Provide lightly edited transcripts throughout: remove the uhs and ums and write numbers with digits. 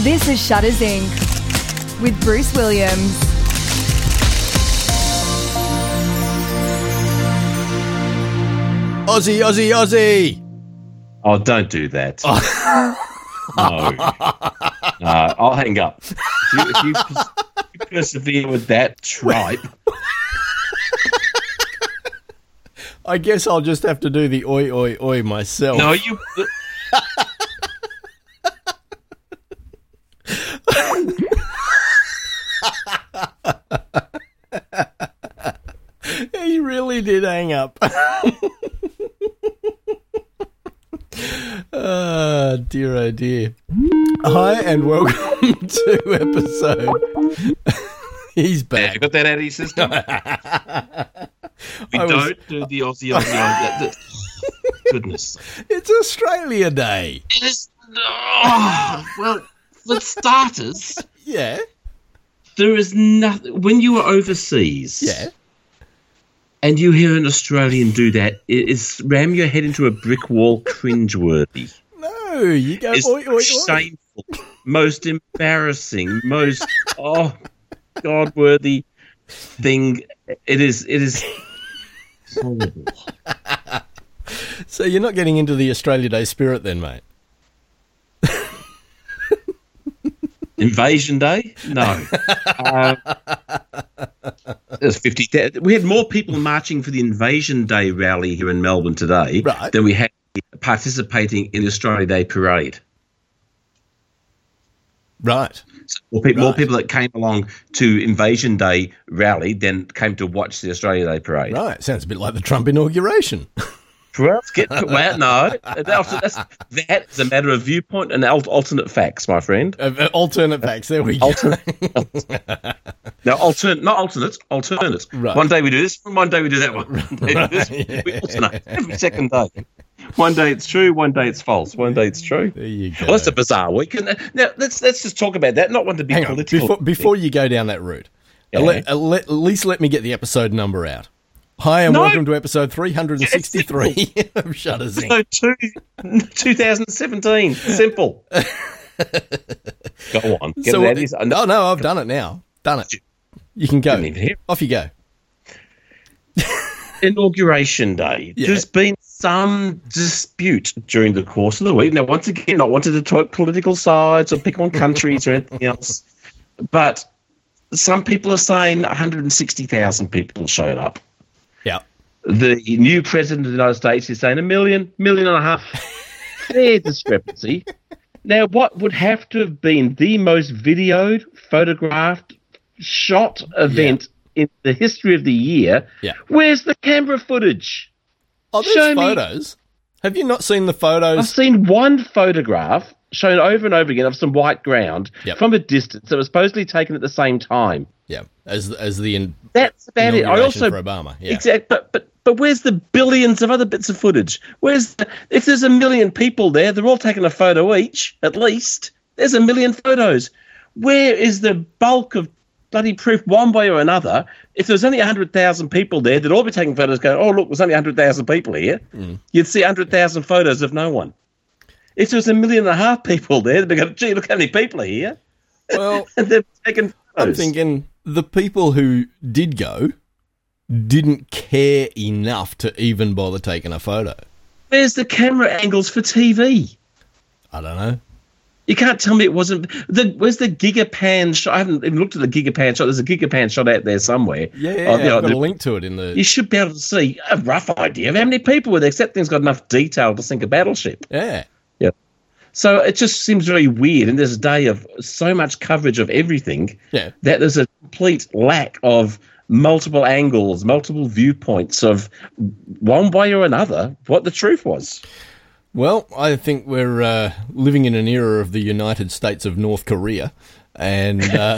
This is Shutters Inc. with Bruce Williams. Aussie, Aussie, Aussie. Oh, don't do that. No. I'll hang up. If you persevere with that tripe. I guess I'll just have to do the oi, oi, oi myself. No, you... He really did hang up. Dear, oh dear. Hi and welcome to episode... He's back. Yeah, got that out of your system? We don't do the Aussie. Goodness. It's Australia Day. It is... Oh, well, for starters... Yeah. There is nothing... When you are overseas... Yeah. And you hear an Australian do that, it is ram your head into a brick wall, cringeworthy. No, you go It's oi, oi, oi. shameful, most embarrassing, most God-worthy thing. It is horrible. So you're not getting into the Australia Day spirit then, mate? Invasion Day? No. There's 50. We had more people marching for the Invasion Day rally here in Melbourne today than we had participating in the Australia Day parade. Right. So more people that came along to Invasion Day rally than came to watch the Australia Day parade. Right. Sounds a bit like the Trump inauguration. Well, no. That's a matter of viewpoint and alternate facts, my friend. Alternate facts. There we go. No, not alternate. Right. One day we do this, one day we do that one. We alternate every second day. One day it's true, one day it's false, one day it's true. There you go. Well, that's a bizarre week. Now, let's just talk about that. Not want to be Hang political. on. Before you go down that route, Yeah. at least let me get the episode number out. Hi and welcome to episode 363 of Shutters Inc. So 2017. Simple. Go on. Get it out. No, I've done it now. Done it. You can go. Didn't even hear. Off you go. Inauguration Day. Yeah. There's been some dispute during the course of the week. Now, once again, not wanted to talk political sides or pick on countries or anything else, but some people are saying 160,000 people showed up. Yeah. The new president of the United States is saying 1 million, 1.5 million. Fair discrepancy. Now, what would have to have been the most videoed, photographed, shot event in the history of the year? Yeah. Where's the camera footage? Oh, there's Show me. photos. Have you not seen the photos? I've seen one photograph shown over and over again of some white ground from a distance that was supposedly taken at the same time. Yeah, as the That's about it. I also for Obama. Yeah. Exactly, but where's the billions of other bits of footage? If there's 1 million people there, they're all taking a photo each, at least. There's 1 million photos. Where is the bulk of bloody proof one way or another? If there's only 100,000 people there, they'd all be taking photos going, oh, look, there's only 100,000 people here. You'd see 100,000 photos of no one. If there was 1.5 million people there, they'd be going, gee, look how many people are here. Well, and they're taking photos. I'm thinking the people who did go didn't care enough to even bother taking a photo. Where's the camera angles for TV? I don't know. You can't tell me it wasn't. Where's the Gigapan shot? I haven't even looked at the Gigapan shot. There's a Gigapan shot out there somewhere. Yeah, I've got a link to it in the... You should be able to see a rough idea of how many people were there, except thing's got enough detail to sink a battleship. Yeah. Yeah. So it just seems very weird in this day of so much coverage of everything that there's a complete lack of multiple angles, multiple viewpoints of one way or another what the truth was. Well, I think we're living in an era of the United States of North Korea, and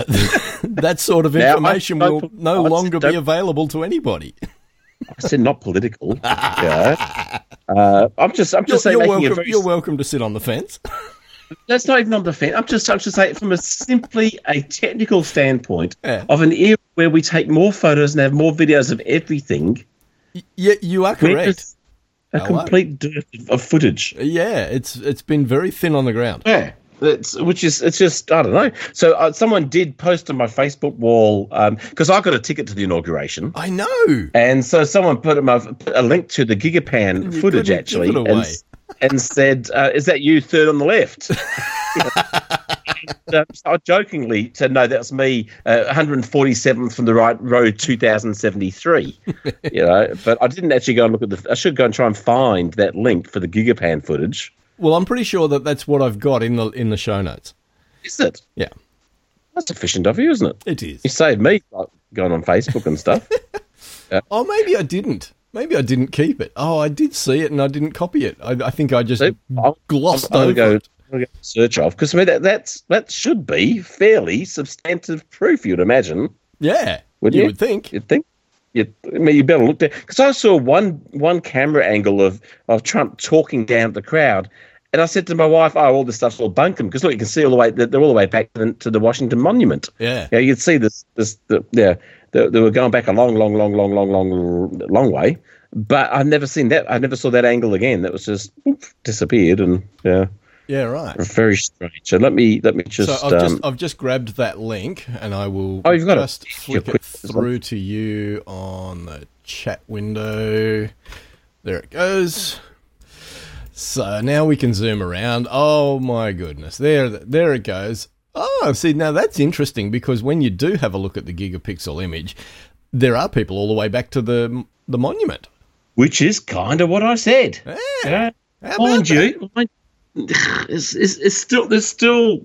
that sort of information will no longer be available to anybody. I said not political. Yeah. I'm just saying. You're welcome to sit on the fence. That's not even on the fence. I'm just saying from simply a technical standpoint of an era where we take more photos and have more videos of everything. Yeah, you are correct. A complete dearth of footage. Yeah, it's been very thin on the ground. Yeah. It's just I don't know. So someone did post on my Facebook wall because I got a ticket to the inauguration. I know. And so someone put a link to the Gigapan footage actually, and said, "Is that you third on the left?" And, I jokingly said, "No, that's me, 147th from the right road, 2073." But I didn't actually go and look at I should go and try and find that link for the Gigapan footage. Well, I'm pretty sure that's what I've got in the show notes. Is it? Yeah. That's efficient of you, isn't it? It is. You saved me going on Facebook and stuff. Yeah. Oh, maybe I didn't. Maybe I didn't keep it. Oh, I did see it and I didn't copy it. I think I just glossed over it. I'll go search off because that should be fairly substantive proof. You'd imagine. Yeah, you would think. You'd think. You better look there because I saw one camera angle of Trump talking down at the crowd, and I said to my wife, "Oh, all this stuff's all bunkum." Because look, you can see all the way they're all the way back to the Washington Monument. Yeah, you'd see they were going back a long way. But I've never seen that. I never saw that angle again. That was just disappeared, and yeah. Yeah, right. Very strange. So let me just. So I've just grabbed that link, and I will just flick it through to you on the chat window. There it goes. So now we can zoom around. Oh my goodness! There it goes. Oh, see, now that's interesting because when you do have a look at the gigapixel image, there are people all the way back to the monument, which is kind of what I said. Yeah. Mind you. There's still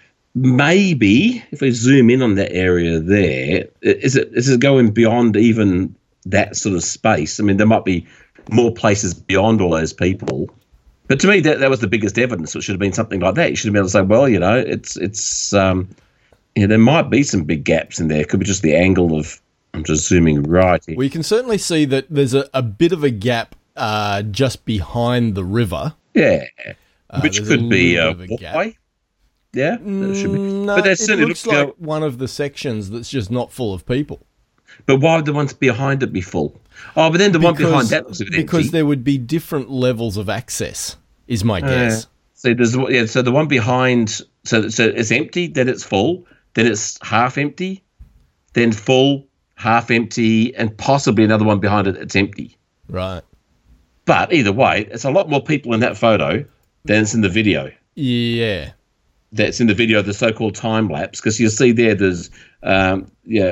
maybe if we zoom in on that area there, is it going beyond even that sort of space? I mean, there might be more places beyond all those people, but to me that was the biggest evidence. It should have been something like that. You should have been able to say, well, it's there might be some big gaps in there. It could be just the angle of. I'm just zooming right here. We can certainly see that there's a bit of a gap just behind the river. Yeah. Which could be a walkway. Yeah, that should be. No, but it looks like one of the sections that's just not full of people. But why would the ones behind it be full? Oh, but then the one behind that looks a bit empty. Because there would be different levels of access, is my guess. So so the one behind, so it's empty, then it's full, then it's half empty, then full, half empty, and possibly another one behind it that's empty. Right. But either way, it's a lot more people in that photo than it's in the video. Yeah. That's in the video, the so-called time lapse, because you'll see there's 1,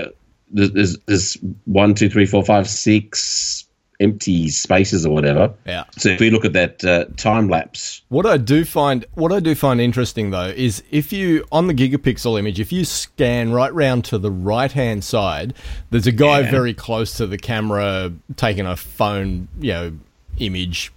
2, 3, 4, 5, 6 empty spaces or whatever. Yeah. So if we look at that time lapse. What I do find interesting though is if you on the gigapixel image, if you scan right round to the right-hand side, there's a guy very close to the camera taking a phone, image.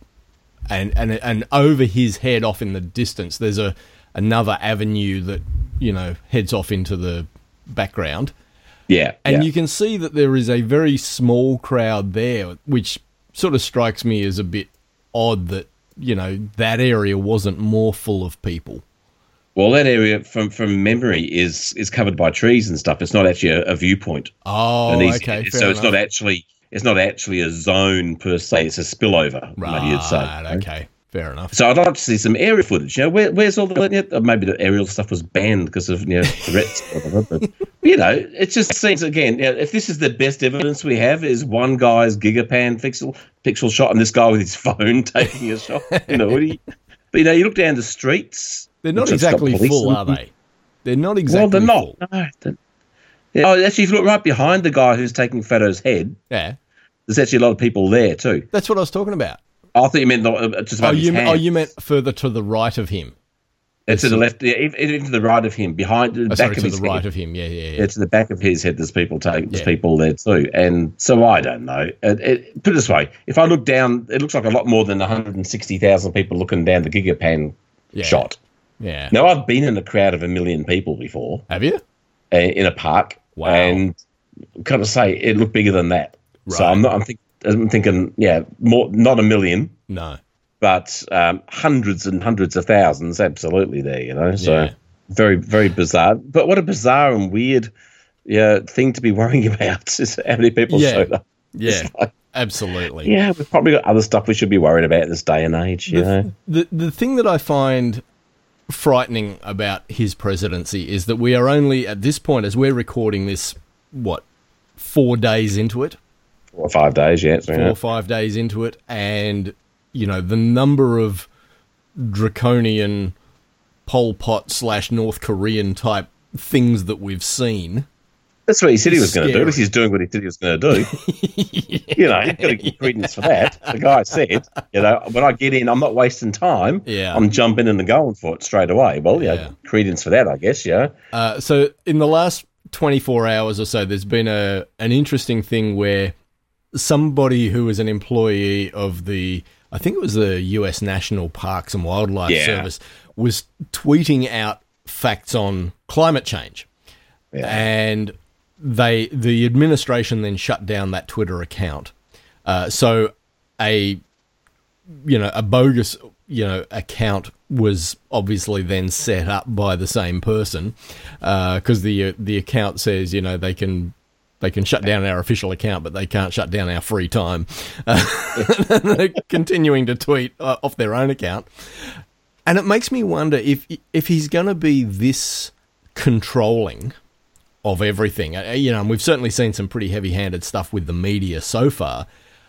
And over his head off in the distance, there's another avenue that, heads off into the background. Yeah. And you can see that there is a very small crowd there, which sort of strikes me as a bit odd that, that area wasn't more full of people. Well, that area from memory is covered by trees and stuff. It's not actually a viewpoint. Oh, okay. So it's not actually... It's not actually a zone per se; it's a spillover. Right. Maybe you'd say. Okay. Fair enough. So I'd like to see some aerial footage. Where's all the maybe the aerial stuff was banned because of threats. Or whatever, but it just seems again. If this is the best evidence we have, is one guy's Gigapan pixel shot and this guy with his phone taking a shot. But you look down the streets. They're not exactly full, are they? They're not exactly. Well, they're not. No. Yeah. Oh, actually, if you look right behind the guy who's taking photos' head, there's actually a lot of people there too. That's what I was talking about. I thought you meant just about his hand. You meant further to the right of him. It's to the left, even to the right of him, behind the back of his head. To the right of him, yeah. It's to the back of his head. There's people people there too, and so I don't know. Put it this way: if I look down, it looks like a lot more than 160,000 people looking down the Gigapan shot. Yeah. Now I've been in a crowd of 1 million people before. Have you? In a park. Wow. And kind of say it looked bigger than that. Right. So I'm thinking, more, not 1 million. No. But hundreds and hundreds of thousands, absolutely there, So very, very bizarre. But what a bizarre and weird thing to be worrying about is how many people showed up. Yeah, absolutely. Yeah, we've probably got other stuff we should be worried about in this day and age, The thing that I find frightening about his presidency is that we are only, at this point, as we're recording this, 4 days into it? 4 or 5 days, yeah. 4 or 5 days into it, and, the number of draconian Pol Pot / North Korean type things that we've seen. That's what he said he was going to do. At least he's doing what he said he was going to do. Yeah. You've got to give credence for that. The guy said, when I get in, I'm not wasting time. Yeah. I'm jumping in and going for it straight away. Well, credence for that, I guess, So in the last 24 hours or so, there's been an interesting thing where somebody who was an employee of I think it was the US National Parks and Wildlife Service, was tweeting out facts on climate change. Yeah. And the administration then shut down that Twitter account. So a bogus, account was obviously then set up by the same person, because the account says, they can shut down our official account, but they can't shut down our free time. They're continuing to tweet off their own account. And it makes me wonder if he's going to be this controlling of everything. And we've certainly seen some pretty heavy-handed stuff with the media so far.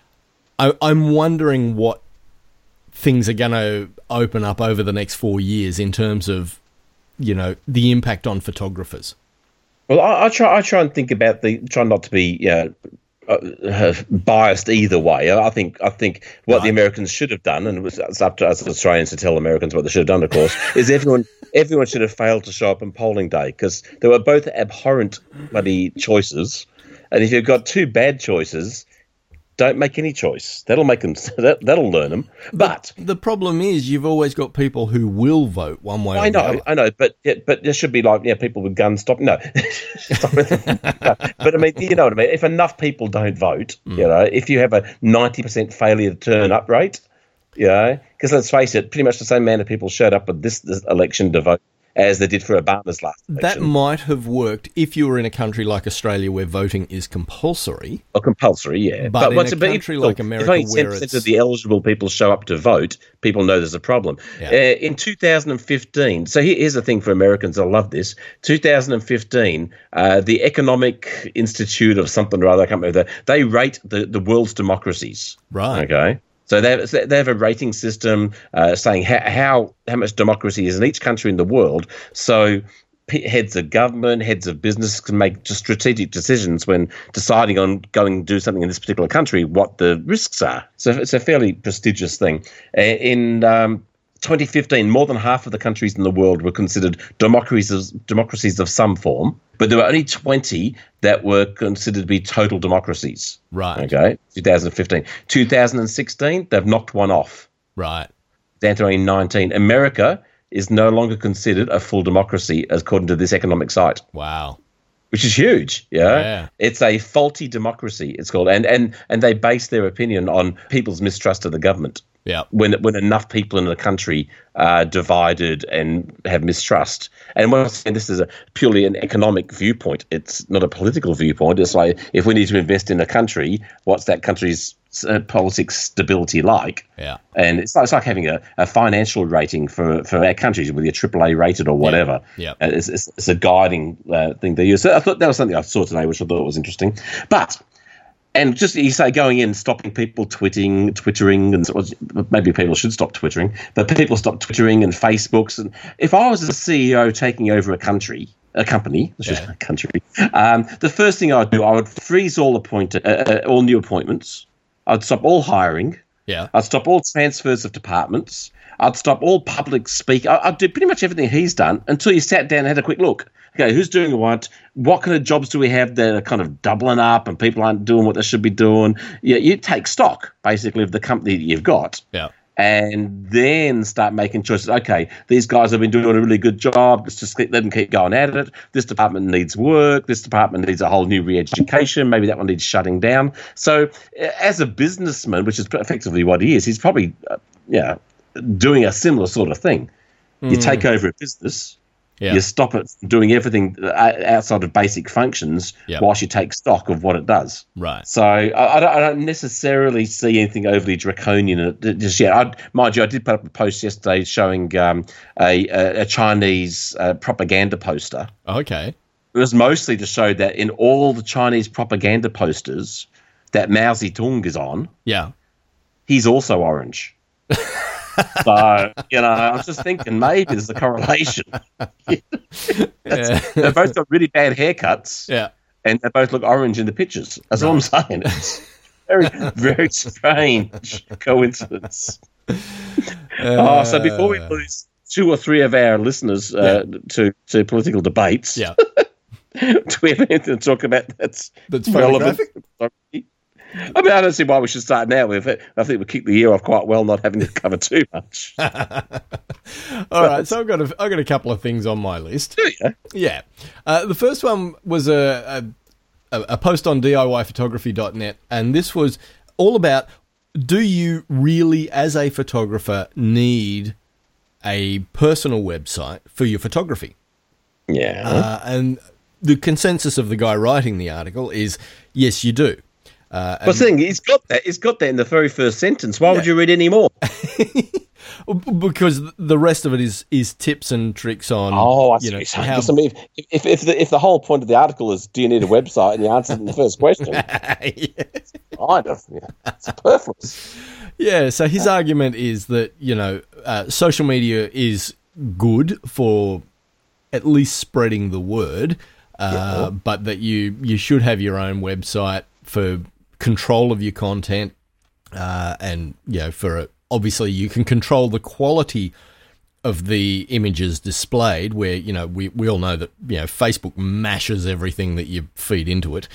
I'm wondering what things are going to open up over the next 4 years in terms of, the impact on photographers. Well, I try and think about try not to be biased either way. I think what the Americans should have done, and it's up to us as Australians to tell Americans what they should have done, of course, is everyone should have failed to show up on polling day, because they were both abhorrent bloody choices. And if you've got two bad choices, don't make any choice. That'll make them. That'll learn them. But the problem is, you've always got people who will vote one way or the other. I know, but there should be people with guns stop. No, but I mean, you know what I mean. If enough people don't vote, if you have a 90% failure to turn up rate, because let's face it, pretty much the same amount of people showed up at this election to vote as they did for Obama's last election. That might have worked if you were in a country like Australia where voting is compulsory. Oh, compulsory, yeah. But in a country like America, if only 10% of the eligible people show up to vote, people know there's a problem. Yeah. In 2015, so here's the thing for Americans, I love this. 2015, the Economic Institute of something or other, I can't remember, they rate the world's democracies. Right. Okay. So they have a rating system saying how much democracy is in each country in the world. So heads of government, heads of business can make just strategic decisions when deciding on going to do something in this particular country, what the risks are. So it's a fairly prestigious thing. In 2015, more than half of the countries in the world were considered democracies of some form, but there were only 20 that were considered to be total democracies. Right. Okay, 2015. 2016, they've knocked one off. Right. Down to only 19. America is no longer considered a full democracy, according to this economic site. Wow. Which is huge, yeah. It's a faulty democracy, it's called, and they base their opinion on people's mistrust of the government. Yeah. When enough people in a country are divided and have mistrust. And once again, this is purely an economic viewpoint. It's not a political viewpoint. It's like, if we need to invest in a country, what's that country's politics stability like? Yeah. And it's like having a financial rating for our countries, whether you're AAA rated or whatever. Yeah. It's a guiding thing they use. So I thought that was something I saw today, which I thought was interesting. But... And just, you say, going in, stopping people twittering, and maybe people should stop twittering, but people stop twittering and Facebooks. And if I was a CEO taking over a company, the first thing I'd do, I would freeze all new appointments. I'd stop all hiring. Yeah. I'd stop all transfers of departments. I'd stop all public speaking. I'd do pretty much everything he's done until you sat down and had a quick look. Okay, who's doing what? What kind of jobs do we have that are kind of doubling up and people aren't doing what they should be doing? Yeah, you take stock, basically, of the company that you've got. Yeah. And then start making choices. Okay, these guys have been doing a really good job. Let's just let them keep going at it. This department needs work. This department needs a whole new re-education. Maybe that one needs shutting down. So as a businessman, which is effectively what he is, he's probably doing a similar sort of thing. You take over a business, You stop it from doing everything outside of basic functions whilst you take stock of what it does. Right. So I don't necessarily see anything overly draconian just yet. Mind you, I did put up a post yesterday showing a Chinese propaganda poster. Okay. It was mostly to show that in all the Chinese propaganda posters that Mao Zedong is on, he's also orange. So, I was just thinking maybe there's a correlation. They've both got really bad haircuts. Yeah. And they both look orange in the pictures. That's what I'm saying. It's very, very strange coincidence. So before we lose 2 or 3 of our listeners to political debates, do we have anything to talk about that's relevant? I mean, I don't see why we should start now with it. I think we keep the year off quite well, not having to cover too much. All right, so I've got a couple of things on my list. Do you? Yeah. The first one was a post on DIYphotography.net, and this was all about, do you really, as a photographer, need a personal website for your photography? Yeah. And the consensus of the guy writing the article is, yes, you do. Well, the thing, he's got that in the very first sentence. Why would you read any more? Because the rest of it is tips and tricks on. Oh, I see. How... I mean, if the whole point of the article is, do you need a website, and you answer in the first question, it's kind of it's superfluous. Yeah. So his argument is that social media is good for at least spreading the word, but that you should have your own website for control of your content, and obviously you can control the quality of the images displayed, where we all know that Facebook mashes everything that you feed into it,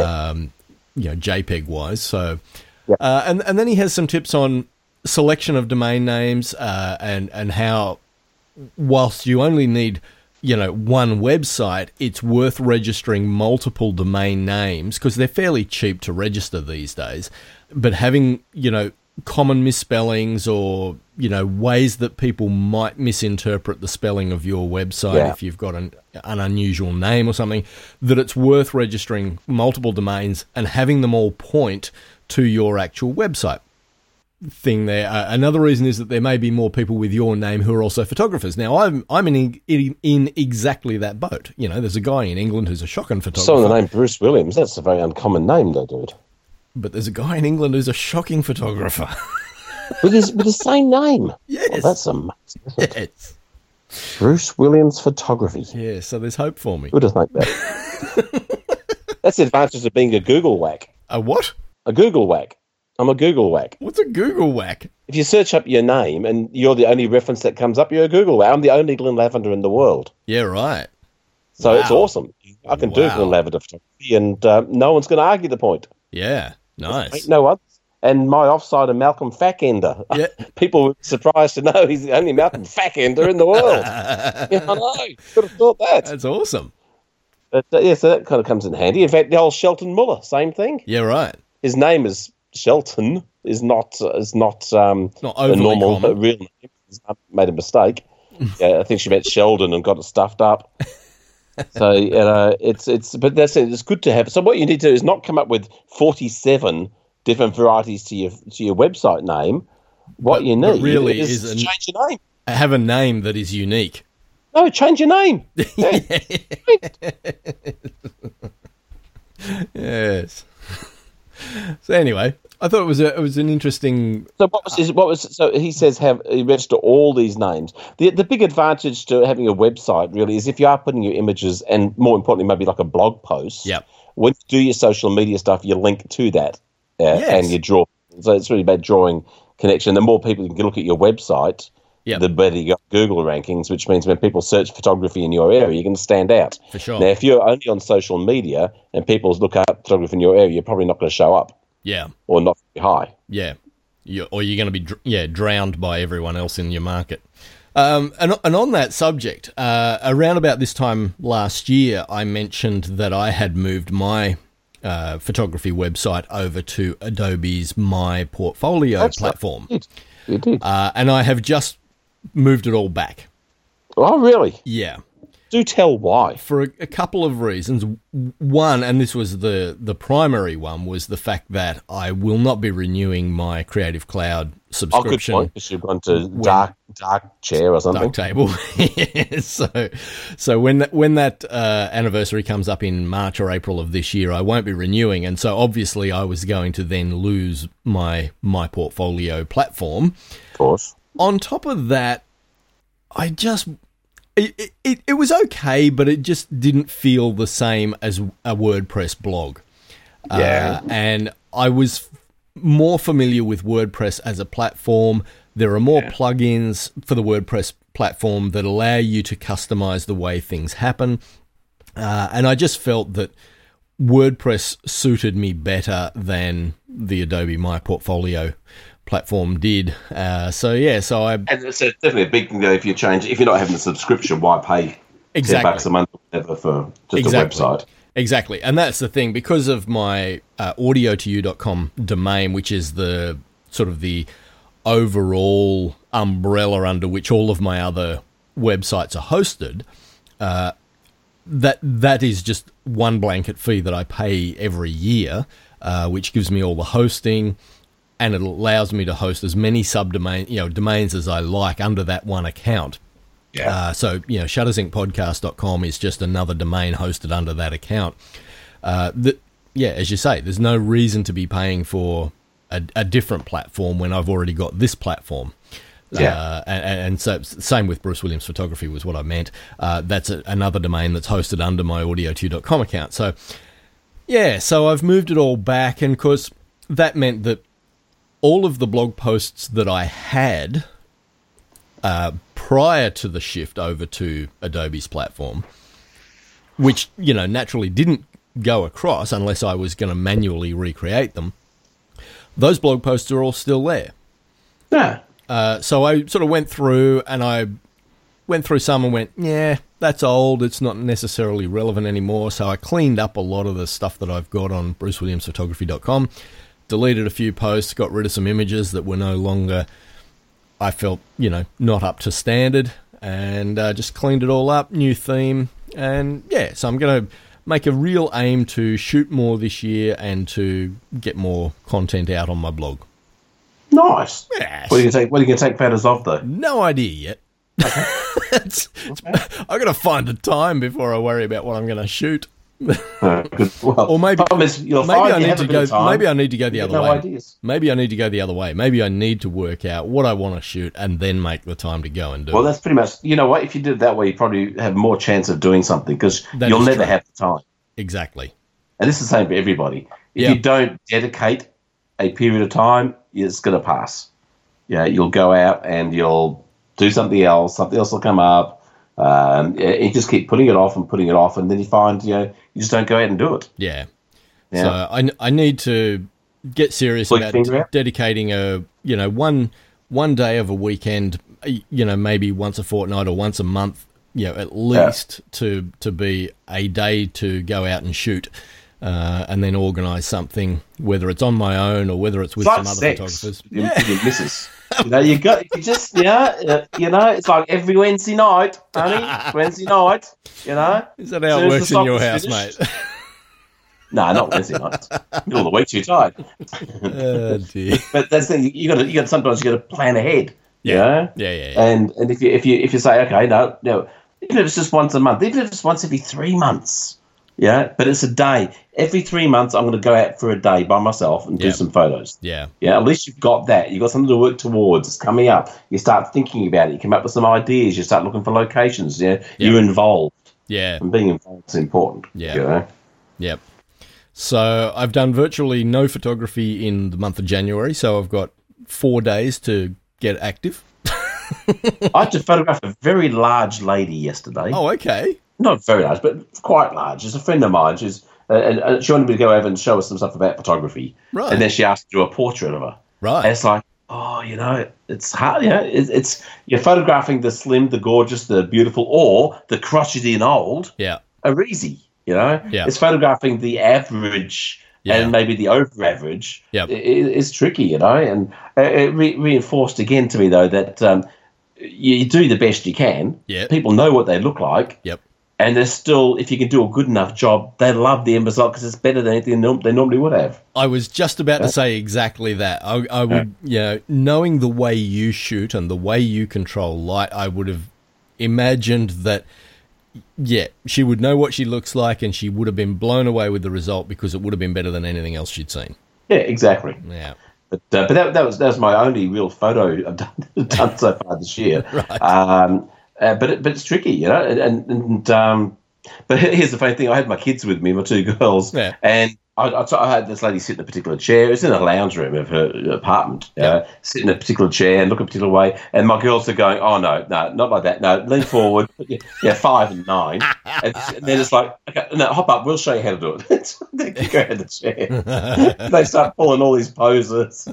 JPEG wise. So and then he has some tips on selection of domain names, and how whilst you only need one website, it's worth registering multiple domain names because they're fairly cheap to register these days. But having, common misspellings or, ways that people might misinterpret the spelling of your website if you've got an unusual name or something, that it's worth registering multiple domains and having them all point to your actual website. Thing there. Another reason is that there may be more people with your name who are also photographers. Now, I'm in exactly that boat. There's a guy in England who's a shocking photographer. So the name Bruce Williams, that's a very uncommon name, though, dude. But there's a guy in England who's a shocking photographer. with the same name. Yes. Oh, that's amazing. Yes. Bruce Williams Photography. Yeah, so there's hope for me. Who'd have thought that? That's the advantage of being a Google whack. A what? A Google whack. I'm a Google whack. What's a Google whack? If you search up your name and you're the only reference that comes up, you're a Google whack. I'm the only Glenn Lavender in the world. Yeah, right. So It's awesome. I can do Glenn Lavender photography, and no one's going to argue the point. Yeah, nice. Ain't no others. And my offsider, Malcolm Fackender. Yeah. People were surprised to know he's the only Malcolm Fackender in the world. I know. Could have thought that. That's awesome. But so that kind of comes in handy. In fact, the old Shelton Muller, same thing. Yeah, right. His name is Shelton. Is not not a normal real name. He's made a mistake. I think she meant Sheldon and got it stuffed up. So but that's it. It's good to have. So what you need to do is not come up with 47 different varieties to your website name. What you need really is to change your name. Have a name that is unique. No, change your name. Yes. So anyway, I thought it was an interesting. So so he says he register all these names. The big advantage to having a website really is if you are putting your images, and more importantly maybe like a blog post. Yep. When you do your social media stuff, you link to that, and you draw. So it's really about drawing connection. The more people can look at your website, the better you got Google rankings, which means when people search photography in your area, you're going to stand out. For sure. Now, if you're only on social media and people look up photography in your area, you're probably not going to show up. Yeah. Or not very high. Yeah. Or you're going to be drowned by everyone else in your market. And on that subject, around about this time last year, I mentioned that I had moved my photography website over to Adobe's My Portfolio platform. You did. And I have just moved it all back. Oh, really? Yeah. Do tell why. For a couple of reasons. One, and this was the primary one, was the fact that I will not be renewing my Creative Cloud subscription. Oh, good point. Because you've gone to dark chair or something. Dark table. So when that anniversary comes up in March or April of this year, I won't be renewing, and so obviously I was going to then lose my portfolio platform. Of course. On top of that, It was okay, but it just didn't feel the same as a WordPress blog. Yeah. And I was more familiar with WordPress as a platform. There are more plugins for the WordPress platform that allow you to customize the way things happen. And I just felt that WordPress suited me better than the Adobe My Portfolio platform did. So I... And it's definitely a big thing though, if you're not having a subscription, why pay $10 a month or whatever for just a website? Exactly. And that's the thing, because of my audio2u.com domain, which is the sort of the overall umbrella under which all of my other websites are hosted, that is just one blanket fee that I pay every year, which gives me all the hosting, and it allows me to host as many domains as I like under that one account. Yeah. So shuttersinkpodcast.com is just another domain hosted under that account. As you say, there's no reason to be paying for a different platform when I've already got this platform. Yeah. And so same with Bruce Williams Photography was what I meant. That's another domain that's hosted under my audio2.com account. So, so I've moved it all back, and of course that meant that all of the blog posts that I had prior to the shift over to Adobe's platform, which, naturally didn't go across unless I was going to manually recreate them, those blog posts are all still there. Yeah. So I sort of went through some and went, that's old. It's not necessarily relevant anymore. So I cleaned up a lot of the stuff that I've got on brucewilliamsphotography.com, deleted a few posts, got rid of some images that were no longer, I felt, not up to standard, and just cleaned it all up, new theme. And so I'm going to make a real aim to shoot more this year and to get more content out on my blog. Nice. Yes. What are you going to take photos of, though? No idea yet. I've got to find a time before I worry about what I'm going to shoot. Good. Well, or maybe I need to go. Maybe I need to go the other way. Ideas. Maybe I need to go the other way. Maybe I need to work out what I want to shoot and then make the time to go and do it. Well, that's pretty much. You know what? If you did it that way, you probably have more chance of doing something, because you'll never have the time. Exactly. And this is the same for everybody. If you don't dedicate a period of time, it's going to pass. You'll go out and you'll do something else. Something else will come up. You just keep putting it off, and then you find you just don't go out and do it. Yeah. So I need to get serious about dedicating one day of a weekend, maybe once a fortnight or once a month, at least to be a day to go out and shoot, and then organise something, whether it's on my own or whether it's with some other photographers. Your missus. It's like every Wednesday night, honey. Wednesday night, Is that how it works in your house, mate? No, not Wednesday night. Middle of the week, too tired. Oh, dear. But that's the thing. Sometimes you got to plan ahead. Yeah. And if you say, okay, no, even if it's just once a month, even if it's once every 3 months. But it's a day. Every 3 months, I'm going to go out for a day by myself and do some photos. Yeah. At least you've got that. You've got something to work towards. It's coming up. You start thinking about it. You come up with some ideas. You start looking for locations. You're involved. Yeah. And being involved is important. Yeah. Yep. So I've done virtually no photography in the month of January, so I've got 4 days to get active. I had to photograph a very large lady yesterday. Oh, okay. Not very large, but quite large. She's a friend of mine. And she wanted me to go over and show us some stuff about photography. Right. And then she asked to do a portrait of her. Right. And it's like, it's hard. It's you're photographing the slim, the gorgeous, the beautiful, or the crotchety and old. Yeah. Are easy. Yeah. It's photographing the average and maybe the over average. Yep. Is tricky, and it reinforced again to me though that you do the best you can. Yeah. People know what they look like. Yep. And they're still, if you can do a good enough job, they love the end result because it's better than anything they normally would have. I was just about to say exactly that. I would, knowing the way you shoot and the way you control light, I would have imagined that, she would know what she looks like and she would have been blown away with the result because it would have been better than anything else she'd seen. Yeah, exactly. Yeah. But that was my only real photo I've done so far this year. Right. But it's tricky, but here's the funny thing: I had my kids with me, my two girls, and I had this lady sit in a particular chair. It was in a lounge room of her apartment. Sit in a particular chair and look a particular way. And my girls are going, "Oh no, not like that. No, lean forward. 5 and 9." And they're just like, "Okay, no, hop up. We'll show you how to do it." They go out of the chair. They start pulling all these poses.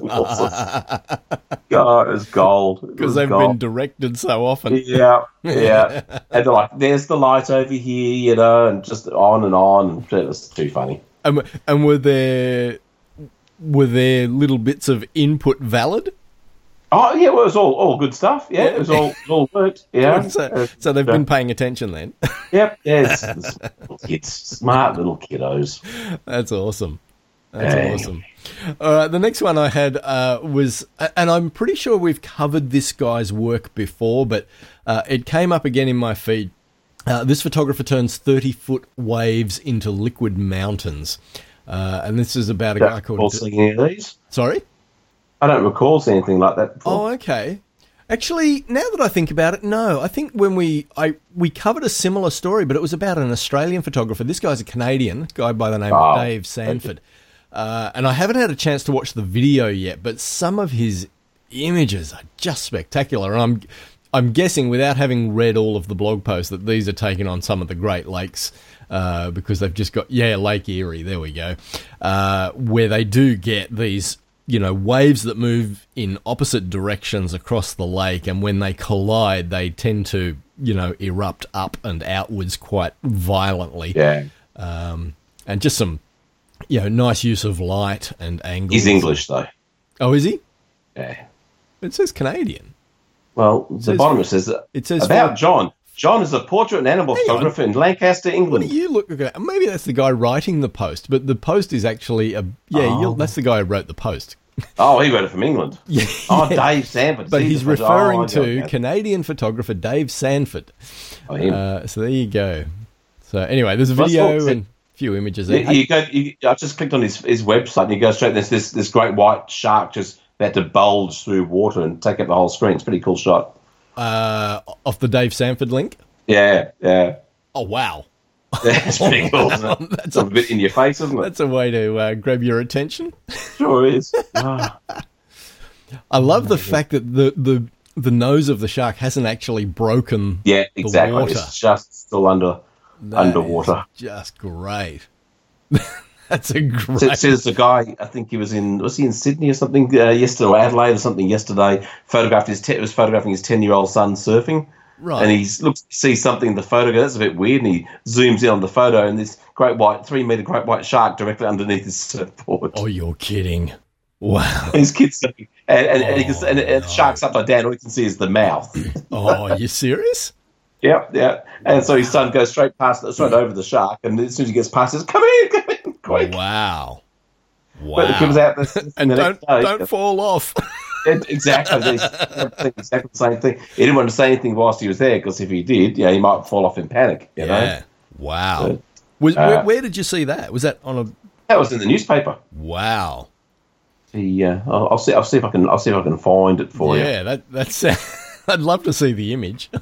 God, it was gold. Because they've been directed so often. Yeah. And they're like, "There's the light over here," and just on and on. It was too funny. And were there little bits of input valid? Oh yeah, well, it was all good stuff. Yeah, it was all worked. Yeah, so they've been paying attention then. Yep, yes, little kids, smart little kiddos. That's awesome. Awesome. All right, the next one I had was, and I'm pretty sure we've covered this guy's work before, but it came up again in my feed. This photographer turns 30-foot waves into liquid mountains. And this is about a guy called... Recall seeing any of these? Sorry? I don't recall seeing anything like that before. Oh, okay. Actually, now that I think about it, no. I think when we covered a similar story, but it was about an Australian photographer. This guy's a Canadian guy by the name of Dave Sanford. And I haven't had a chance to watch the video yet, but some of his images are just spectacular. And I'm guessing, without having read all of the blog posts, that these are taken on some of the Great Lakes because they've just got, Lake Erie, there we go, where they do get these, waves that move in opposite directions across the lake, and when they collide, they tend to, erupt up and outwards quite violently. Yeah. And just some, nice use of light and angles. He's English, though. Oh, is he? Yeah. It says Canadian. Well, the bottom it says about John. John is a portrait and animal photographer in Lancaster, England. What do you look at? Maybe that's the guy writing the post, but the post is actually that's the guy who wrote the post. Oh, he wrote it from England. Dave Sanford. But he's referring to Canadian photographer Dave Sanford. Oh, him. So there you go. So anyway, there's a video and a few images there. I just clicked on his website and you go straight. There's this great white shark just about to bulge through water and take up the whole screen. It's a pretty cool shot. Off the Dave Sanford link? Yeah. Oh, wow. That's pretty cool, isn't it? That's a bit in your face, isn't it? That's a way to grab your attention. Sure is. Oh. I love the fact that the nose of the shark hasn't actually broken the water. It's just still underwater. Just great. That's a great... So there's a guy, I think he was in Sydney or something yesterday, or Adelaide or something yesterday, photographing his 10-year-old son surfing. Right. And he sees something in the photo, that's a bit weird, and he zooms in on the photo, and this 3-metre great white shark directly underneath his surfboard. Oh, you're kidding. Wow. His kid's surfing. And the shark's upside down, all you can see is the mouth. Oh, are you serious? Yeah. And so his son goes straight over the shark, and as soon as he gets past, he says, come in, quick. Wow. But it comes out and don't fall off. Exactly. Exactly the same thing. He didn't want to say anything whilst he was there, because if he did, he might fall off in panic. You know? Wow. So, where did you see that? Was that on a? That was in the newspaper. Wow. I'll see if I can find it for you. Yeah, that's. I'd love to see the image.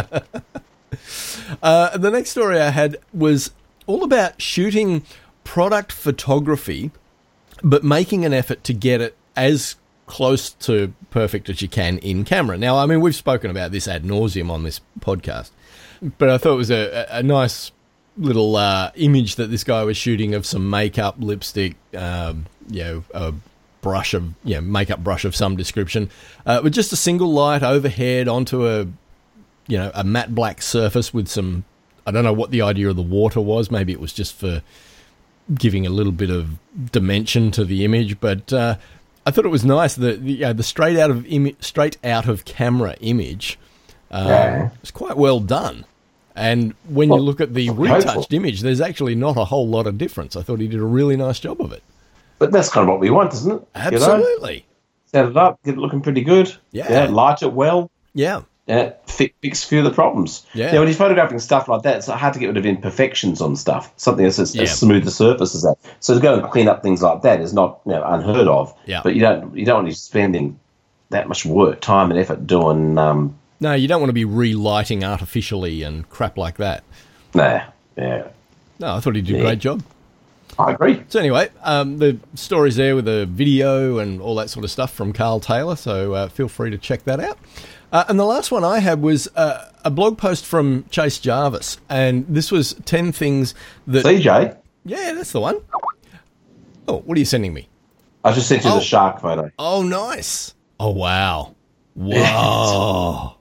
The next story I had was all about shooting product photography, but making an effort to get it as close to perfect as you can in camera. Now, I mean, we've spoken about this ad nauseum on this podcast, but I thought it was a nice little image that this guy was shooting of some makeup, lipstick, a brush of makeup brush of some description, with just a single light overhead onto a matte black surface with some. I don't know what the idea of the water was. Maybe it was just for giving a little bit of dimension to the image, but I thought it was nice that the straight out of camera image was quite well done. And when you look at the retouched image, there's actually not a whole lot of difference. I thought he did a really nice job of it. But that's kind of what we want, isn't it? Absolutely. Set it up, get it looking pretty good. Yeah. Light it well. Yeah. Fix a few of the problems. Yeah. When you're photographing stuff like that, it's hard to get rid of imperfections on stuff. Something that's as smooth the surface as that. So to go and clean up things like that is not unheard of. Yeah. But you don't want to be spending that much work, time, and effort doing. No, you don't want to be relighting artificially and crap like that. Nah. Yeah. No, I thought he did a great job. I agree. So anyway, the story's there with the video and all that sort of stuff from Carl Taylor, so feel free to check that out. And the last one I had was a blog post from Chase Jarvis, and this was 10 things that... CJ? Yeah, that's the one. Oh, what are you sending me? I just sent you the shark photo. Oh, nice. Oh, wow. Wow.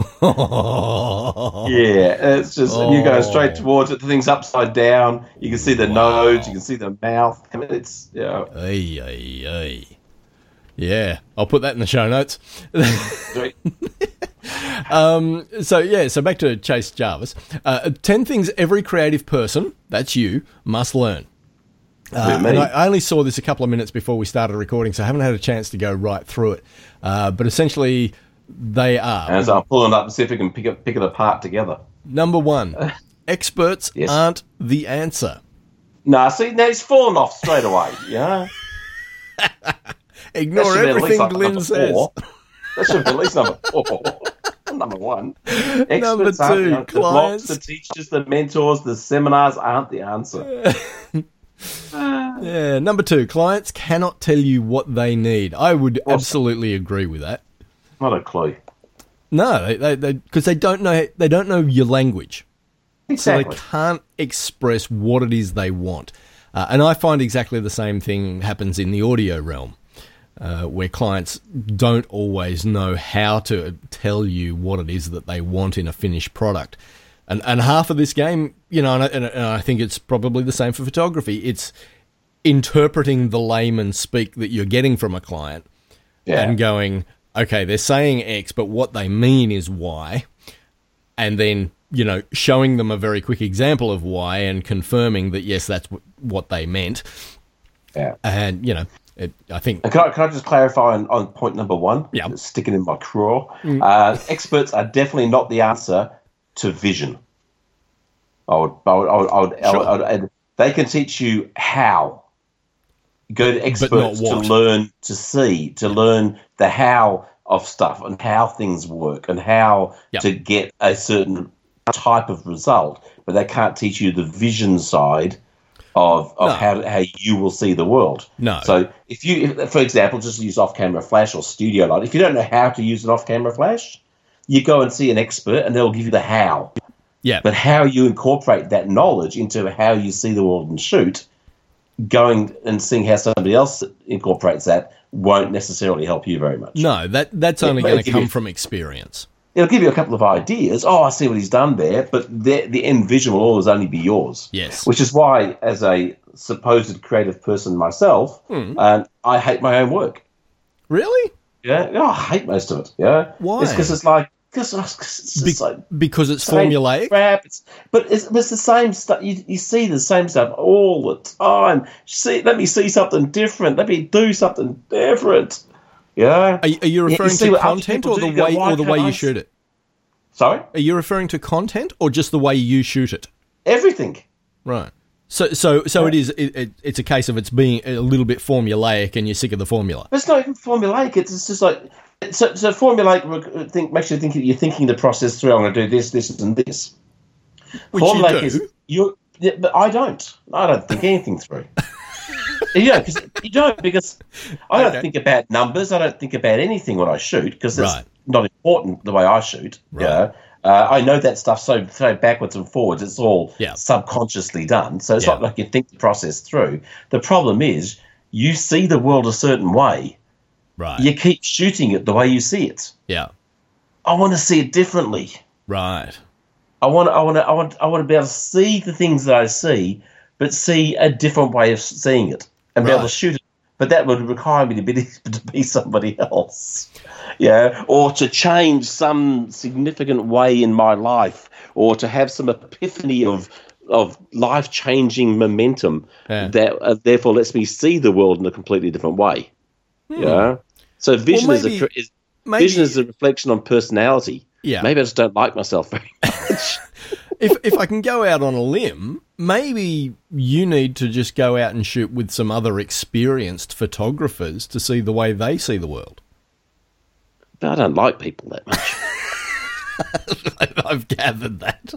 Yeah, it's just, and you go straight towards it, the thing's upside down, you can see the nose, you can see the mouth. I mean, it's, Yeah, I'll put that in the show notes. So back to Chase Jarvis. 10 things every creative person, that's you, must learn. And I only saw this a couple of minutes before we started recording, so I haven't had a chance to go right through it. But essentially, they are... And so I'll pull it up and see if we can pick it apart together. Number 1, experts aren't the answer. Nah, see, now he's fallen off straight away, Ignore everything Glenn says. That should be at least number 4. Number 1. Number 2, clients. The teachers, the mentors, the seminars aren't the answer. Number 2, clients cannot tell you what they need. I would absolutely agree with that. Not a clue. No, they because they don't know your language. Exactly. So they can't express what it is they want. And I find exactly the same thing happens in the audio realm. Where clients don't always know how to tell you what it is that they want in a finished product. And half of this game, and I think it's probably the same for photography, it's interpreting the layman speak that you're getting from a client and going, okay, they're saying X, but what they mean is Y. And then, showing them a very quick example of Y and confirming that, yes, that's what they meant. Yeah. And, I think... And can I just clarify on point number 1? Yeah. Sticking in my craw. Experts are definitely not the answer to vision. I would they can teach you how. Go to experts to learn to see, to learn the how of stuff and how things work and how to get a certain type of result. But they can't teach you the vision side of how you will see the world. No. So if for example, just use off-camera flash or studio light, if you don't know how to use an off-camera flash, you go and see an expert and they'll give you the how. Yeah. But how you incorporate that knowledge into how you see the world and shoot, going and seeing how somebody else incorporates that won't necessarily help you very much. No, that's only going to come from experience. It'll give you a couple of ideas. Oh, I see what he's done there, but the end vision will always only be yours. Yes. Which is why, as a supposed creative person myself, I hate my own work. Really? Yeah. I hate most of it. Yeah. Why? It's because it's like... Because it's formulaic? Crap. But it's the same stuff. You see the same stuff all the time. Let me see something different. Let me do something different. Yeah. Are you referring to content or the way you shoot it? Sorry? Are you referring to content or just the way you shoot it? Everything. Right. So it is. It's a case of it's being a little bit formulaic, and you're sick of the formula. But it's not even formulaic. It's just like so formulaic. Makes you think you're thinking the process through. I'm going to do this, and this. Which formulaic you do. But I don't think anything through. Because I don't think about numbers. I don't think about anything when I shoot because it's not important the way I shoot. Right. Yeah. I know that stuff so backwards and forwards. It's all subconsciously done. So it's not like you think the process through. The problem is you see the world a certain way. Right. You keep shooting it the way you see it. Yeah. I want to see it differently. Right. I want to be able to see the things that I see, but see a different way of seeing it and be able to shoot it but that would require me to be somebody else, or to change some significant way in my life, or to have some epiphany of life-changing momentum that therefore lets me see the world in a completely different way. So vision vision is a reflection on personality. Yeah. Maybe I just don't like myself very much. If I can go out on a limb, maybe you need to just go out and shoot with some other experienced photographers to see the way they see the world. But I don't like people that much. I've gathered that.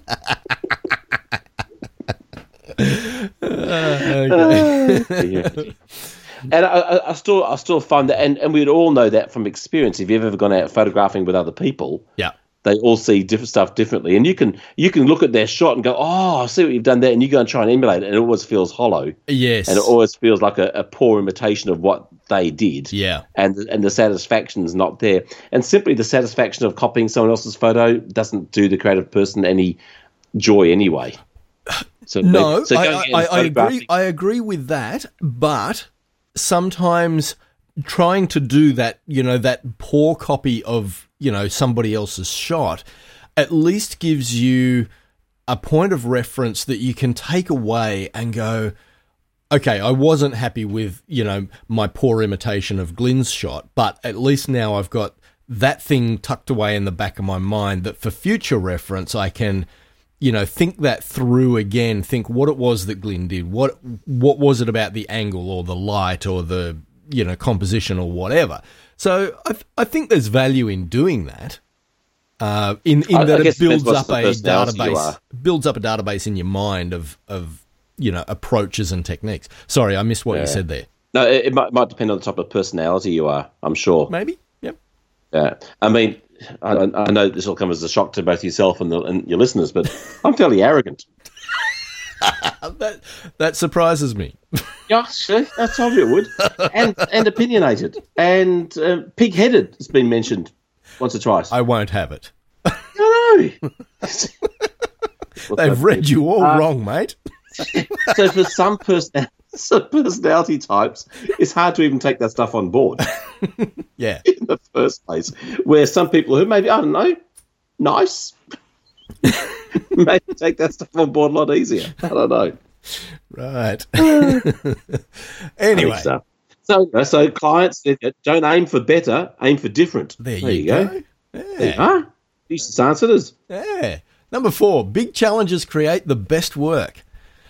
Okay. And I still find that, and we'd all know that from experience. If you've ever gone out photographing with other people, they all see different stuff differently, and you can look at their shot and go, "Oh, I see what you've done there," and you go and try and emulate it, and it always feels hollow. Yes, and it always feels like a poor imitation of what they did. Yeah, and the satisfaction's not there, and simply the satisfaction of copying someone else's photo doesn't do the creative person any joy anyway. So no, I agree. I agree with that, but sometimes trying to do that, that poor copy of, somebody else's shot, at least gives you a point of reference that you can take away and go, okay, I wasn't happy with, my poor imitation of Glyn's shot, but at least now I've got that thing tucked away in the back of my mind that for future reference I can, think that through again, think what it was that Glyn did, what was it about the angle or the light or the, composition or whatever. So I think there's value in doing that. In that it builds up a database in your mind of approaches and techniques. Sorry, I missed what you said there. No, it might depend on the type of personality you are, I'm sure. Maybe, yep. Yeah, I mean, I know this will come as a shock to both yourself and your listeners, but I'm fairly arrogant. That surprises me. Yeah, sure, I told you it would. And opinionated. And pig-headed has been mentioned once or twice. I won't have it. No. They've read you all wrong, mate. So for some personality types, it's hard to even take that stuff on board. Yeah. In the first place. Where some people who maybe, I don't know, nice, maybe take that stuff on board a lot easier. I don't know. Right. Anyway. So clients, don't aim for better, aim for different. There you go. Yeah. There you are. You just answered us. Yeah. Number 4, big challenges create the best work.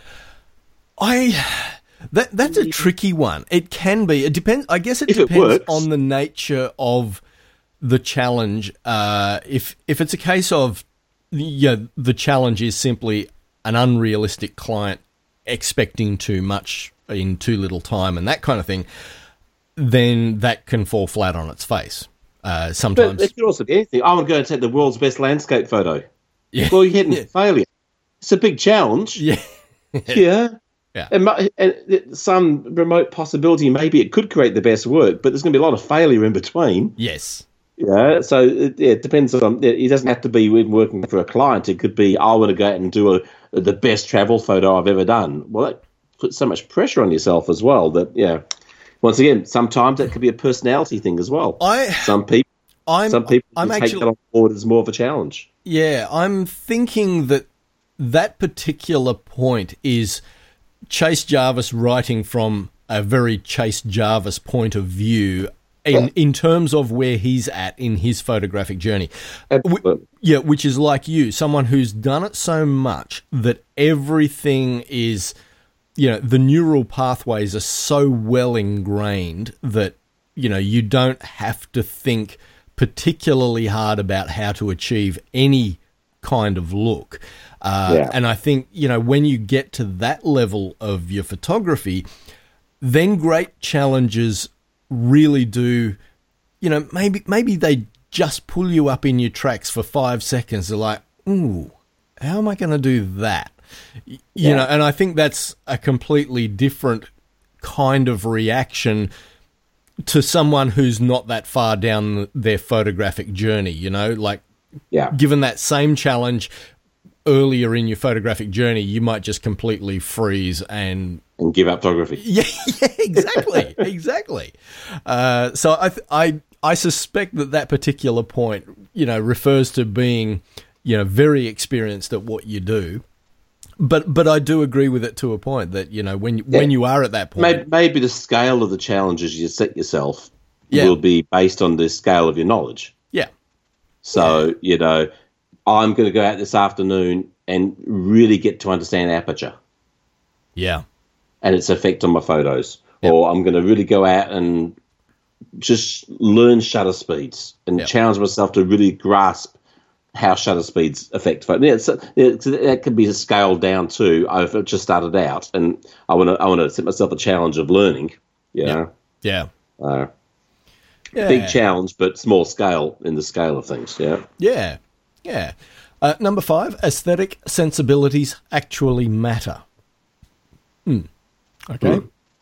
That's a tricky one. It can be. It depends. I guess it depends on the nature of the challenge. If it's a case of the challenge is simply an unrealistic client expecting too much in too little time and that kind of thing, then that can fall flat on its face. Sometimes. But it could also be anything. I want to go and take the world's best landscape photo. Yeah. Well, you're getting failure. It's a big challenge. Yeah. Yeah. Yeah. And some remote possibility, maybe it could create the best work, but there's going to be a lot of failure in between. Yes. Yeah. So it depends on. It doesn't have to be when working for a client. It could be I want to go out and do the best travel photo I've ever done. Well, that puts so much pressure on yourself as well. That once again, sometimes that could be a personality thing as well. Some people take that on board as more of a challenge. Yeah, I'm thinking that particular point is Chase Jarvis writing from a very Chase Jarvis point of view in terms of where he's at in his photographic journey. Which is like you, someone who's done it so much that everything is, the neural pathways are so well ingrained that, you don't have to think particularly hard about how to achieve any kind of look. And I think, when you get to that level of your photography, then great challenges really do, maybe they just pull you up in your tracks for 5 seconds. They're like, ooh, how am I going to do that? And I think that's a completely different kind of reaction to someone who's not that far down their photographic journey, given that same challenge, earlier in your photographic journey, you might just completely freeze and give up photography. Yeah, exactly, exactly. So I suspect that particular point, refers to being, very experienced at what you do. But I do agree with it to a point that, when you are at that point, maybe the scale of the challenges you set yourself will be based on the scale of your knowledge. Yeah. So, I'm going to go out this afternoon and really get to understand aperture. Yeah. And its effect on my photos. Yep. Or I'm going to really go out and just learn shutter speeds and challenge myself to really grasp how shutter speeds affect photos. That could be scaled down too. I've just started out, and I want to set myself a challenge of learning. Yeah. Big challenge, but small scale in the scale of things. Yeah. Number 5, aesthetic sensibilities actually matter. Okay.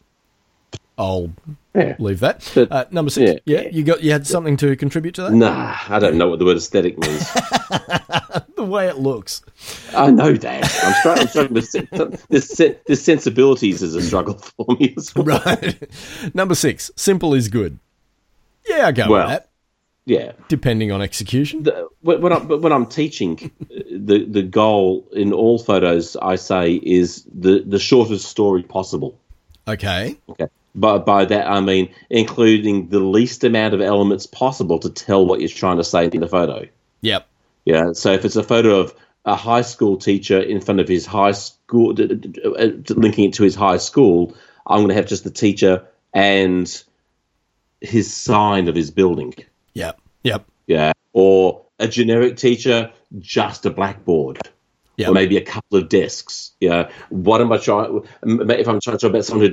I'll leave that. But, number 6. You had something to contribute to that? Nah, I don't know what the word aesthetic means. The way it looks. I know that. I'm struggling with this sensibilities is a struggle for me as well. Right. Number 6. Simple is good. Yeah, I go with that. Yeah. Depending on execution. When I'm teaching, the goal in all photos, I say, is the shortest story possible. Okay. But by that, I mean including the least amount of elements possible to tell what you're trying to say in the photo. Yep. Yeah. So if it's a photo of a high school teacher in front of his high school, linking it to his high school, I'm going to have just the teacher and his sign of his building. Yep. Yeah. Or a generic teacher, just a blackboard. Yep. Or maybe a couple of desks. What am I trying? If I'm trying to talk about someone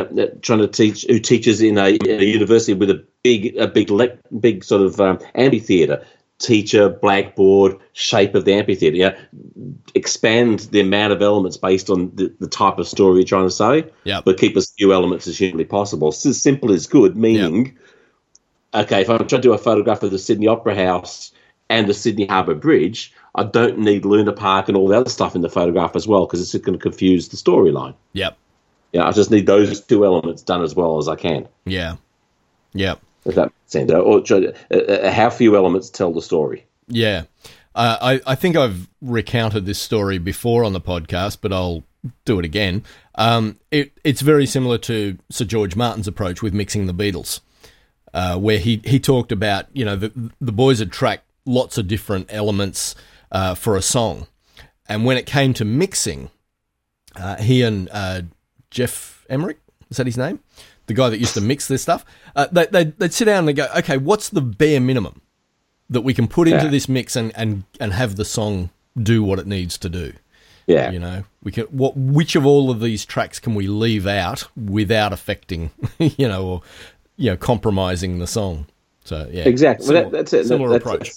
who teaches in a university with a big sort of amphitheater, teacher, blackboard, shape of the amphitheater. Expand the amount of elements based on the type of story you're trying to say. Yeah. But keep as few elements as humanly possible. So simple is good, meaning, okay, if I'm trying to do a photograph of the Sydney Opera House and the Sydney Harbour Bridge, I don't need Luna Park and all the other stuff in the photograph as well, because it's going to confuse the storyline. Yep. I just need those two elements done as well as I can. Yeah. If that makes sense. Or how few elements tell the story. Yeah. I think I've recounted this story before on the podcast, but I'll do it again. It's very similar to Sir George Martin's approach with mixing the Beatles, where he talked about, the boys had tracked lots of different elements for a song. And when it came to mixing, he and Jeff Emmerich, is that his name? The guy that used to mix this stuff, they'd sit down and they go, okay, what's the bare minimum that we can put into this mix and have the song do what it needs to do? Yeah. We can. Which of all of these tracks can we leave out without affecting, or compromising the song? So yeah, exactly. That's it. Similar approach.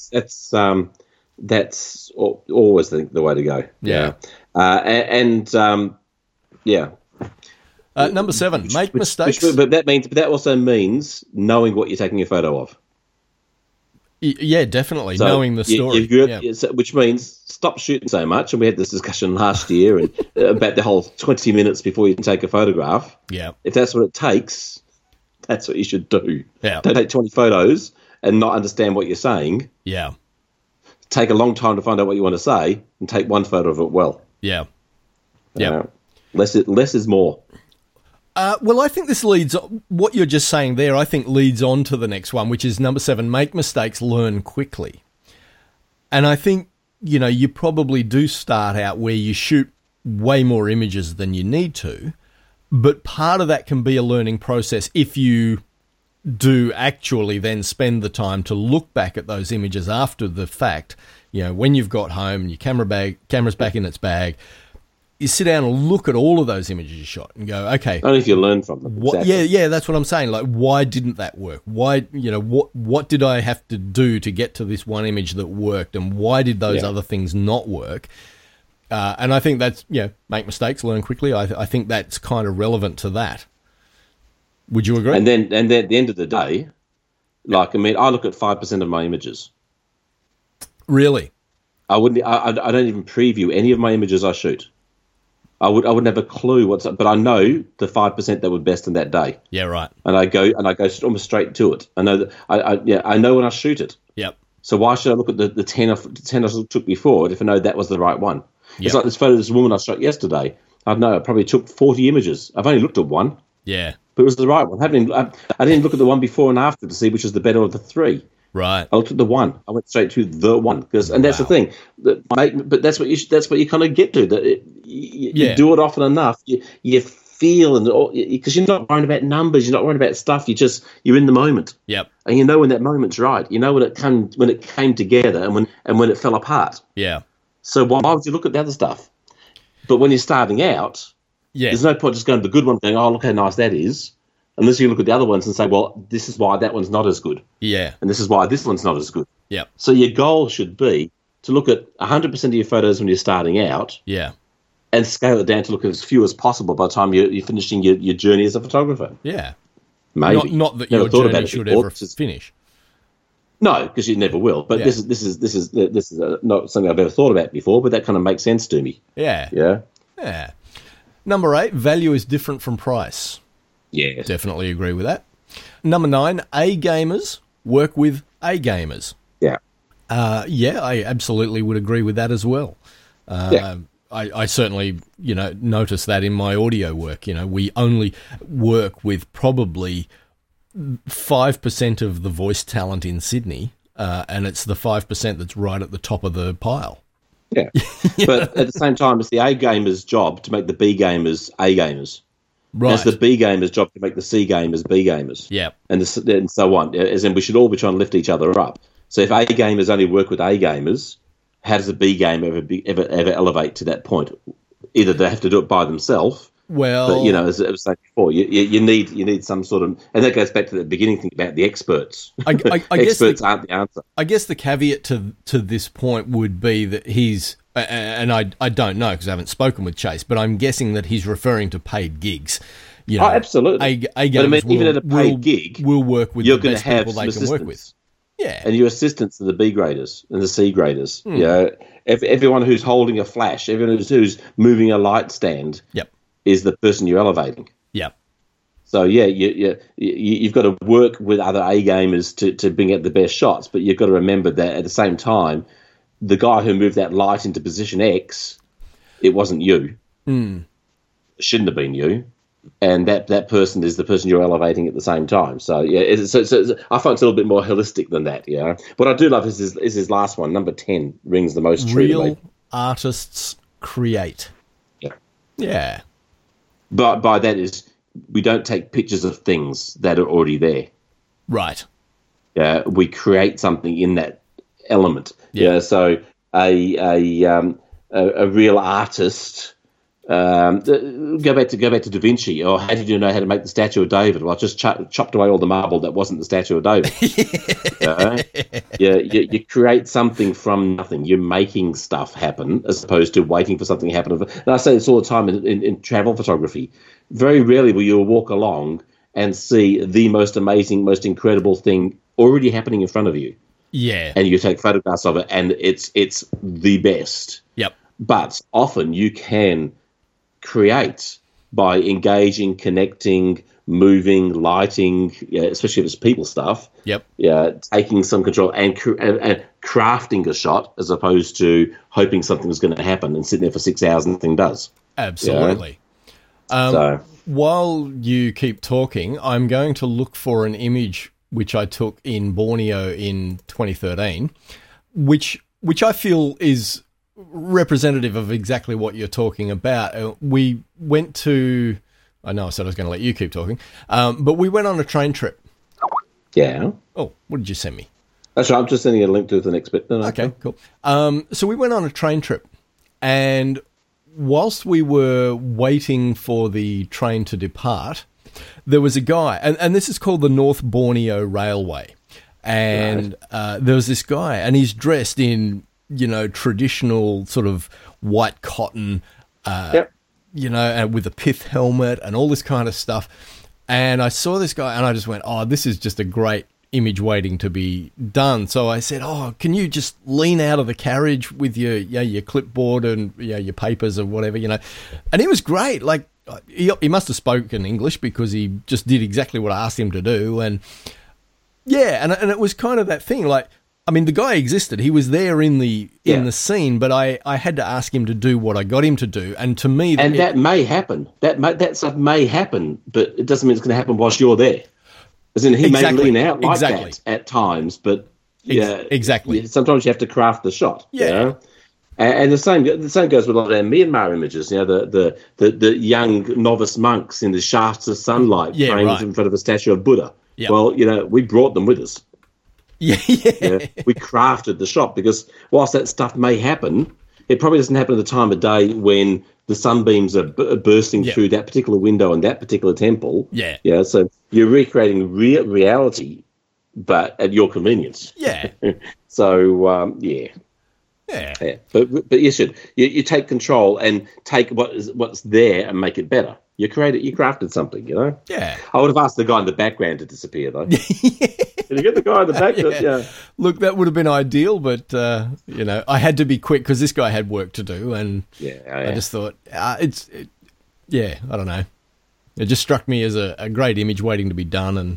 That's always the way to go. Yeah. Number 7, make mistakes. But that also means knowing what you're taking a photo of. Yeah, definitely. So knowing the story. Which means stop shooting so much. And we had this discussion last year and about the whole 20 minutes before you can take a photograph. Yeah. If that's what it takes, that's what you should do. Yeah. Don't take 20 photos and not understand what you're saying. Yeah. Take a long time to find out what you want to say and take one photo of it well. Yeah. Less is more. Well, I think this what you're just saying there, I think leads on to the next one, which is number 7, make mistakes, learn quickly. And I think, you probably do start out where you shoot way more images than you need to, but part of that can be a learning process if you do actually then spend the time to look back at those images after the fact, when you've got home and your camera's back in its bag. You sit down and look at all of those images you shot and go, okay. Only if you learn from them. Exactly. Yeah, that's what I'm saying. Like, why didn't that work? Why, what did I have to do to get to this one image that worked, and why did those other things not work? And I think that's, make mistakes, learn quickly. I think that's kind of relevant to that. Would you agree? And then at the end of the day, I look at 5% of my images. Really? I wouldn't. I don't even preview any of my images I shoot. I wouldn't have a clue what's up, but I know the 5% that were best in that day. Yeah, right. And I go almost straight to it. I know that I know when I shoot it. Yep. So why should I look at the 10 I took before it if I know that was the right one? Yep. It's like this photo of this woman I shot yesterday. I know I probably took 40 images. I've only looked at one. Yeah. But it was the right one. I didn't look at the one before and after to see which was the better of the three. Right. I looked at the one. I went straight to the one and that's the thing. But that's what you kind of get to. That you do it often enough. You feel because you're not worrying about numbers. You're not worrying about stuff. You're in the moment. Yep. And you know when that moment's right. You know when it came together and when it fell apart. Yeah. So why would you look at the other stuff? But when you're starting out, there's no point just going to the good one, going, "Oh, look how nice that is." Unless you look at the other ones and say, well, this is why that one's not as good. Yeah. And this is why this one's not as good. Yeah. So your goal should be to look at 100% of your photos when you're starting out. Yeah. And scale it down to look at as few as possible by the time you're finishing your journey as a photographer. Yeah. Maybe. Not that your journey should ever finish. No, because you never will. But this is not something I've ever thought about before, but that kind of makes sense to me. Yeah. Yeah. Yeah. Number 8, value is different from price. Yes. Definitely agree with that. Number 9, A gamers work with A gamers. Yeah. I absolutely would agree with that as well. I certainly, notice that in my audio work. We only work with probably 5% of the voice talent in Sydney, and it's the 5% that's right at the top of the pile. Yeah. But at the same time, it's the A gamers' job to make the B gamers A gamers. Right. It's the B gamers' job to make the C gamers B gamers. Yeah. And so on. As in, we should all be trying to lift each other up. So if A gamers only work with A gamers, how does a B game ever elevate to that point? Either they have to do it by themselves. Well, but as I was saying before, you need some sort of, and that goes back to the beginning thing about the experts. I experts aren't the answer. I guess the caveat to this point would be that he's, and I don't know because I haven't spoken with Chase, but I'm guessing that he's referring to paid gigs. Absolutely. Even at a paid gig, will work with the best people they can work with. Yeah. And your assistants are the B graders and the C graders. Everyone who's holding a flash, everyone who's moving a light stand. Yep. Is the person you're elevating. Yep. So, you've got to work with other A gamers to bring out the best shots, but you've got to remember that at the same time, the guy who moved that light into position X, it wasn't you. It shouldn't have been you. And that person is the person you're elevating at the same time. So, I find it's a little bit more holistic than that, What I do love is his last one, number 10, rings the most true to me. Real artists create. Yeah. Yeah. But by that is we don't take pictures of things that are already there. Right. We create something in that element. Yeah. So a real artist. Go back to Da Vinci. Or how did you know how to make the statue of David? Well, I just chopped away all the marble that wasn't the statue of David. You create something from nothing. You're making stuff happen as opposed to waiting for something to happen. And I say this all the time in travel photography. Very rarely will you walk along and see the most amazing, most incredible thing already happening in front of you. Yeah. And you take photographs of it, and it's the best. Yep. But often you can create by engaging, connecting, moving, lighting, especially if it's people stuff. Yep. Taking some control and crafting a shot as opposed to hoping something's going to happen and sitting there for 6 hours and nothing does. Absolutely. While you keep talking, I'm going to look for an image which I took in Borneo in 2013, which I feel is representative of exactly what you're talking about. We went to, I know I said I was going to let you keep talking, but we went on a train trip. Yeah. Oh, what did you send me? That's right. I'm just sending you a link to the next bit. Okay, cool. So we went on a train trip, and whilst we were waiting for the train to depart, there was a guy, and this is called the North Borneo Railway, and there was this guy, and he's dressed in, traditional sort of white cotton, and with a pith helmet and all this kind of stuff. And I saw this guy, and I just went, oh, this is just a great image waiting to be done. So I said, "Oh, can you just lean out of the carriage with your clipboard and your papers or whatever, And he was great. Like he must have spoken English because he just did exactly what I asked him to do. And and it was kind of that thing. Like, I mean, the guy existed. He was there in the scene, but I had to ask him to do what I got him to do. And to me, that may happen. That stuff may happen, but it doesn't mean it's going to happen whilst you're there. As in, he may lean out like that at times, but exactly. Sometimes you have to craft the shot. Yeah. And the same goes with a lot of our Myanmar images. The young novice monks in the shafts of sunlight framed in front of a statue of Buddha. Yep. Well, we brought them with us. Yeah. We crafted the shot because whilst that stuff may happen, it probably doesn't happen at the time of day when the sunbeams are bursting through that particular window in that particular temple. Yeah. So you're recreating reality, but at your convenience. Yeah. So, Yeah. But you should. You take control and take what's there and make it better. You crafted something, Yeah. I would have asked the guy in the background to disappear, though. Can you get the guy in the background? Yeah. Look, that would have been ideal, but, I had to be quick because this guy had work to do, and I just thought, I don't know. It just struck me as a great image waiting to be done, and,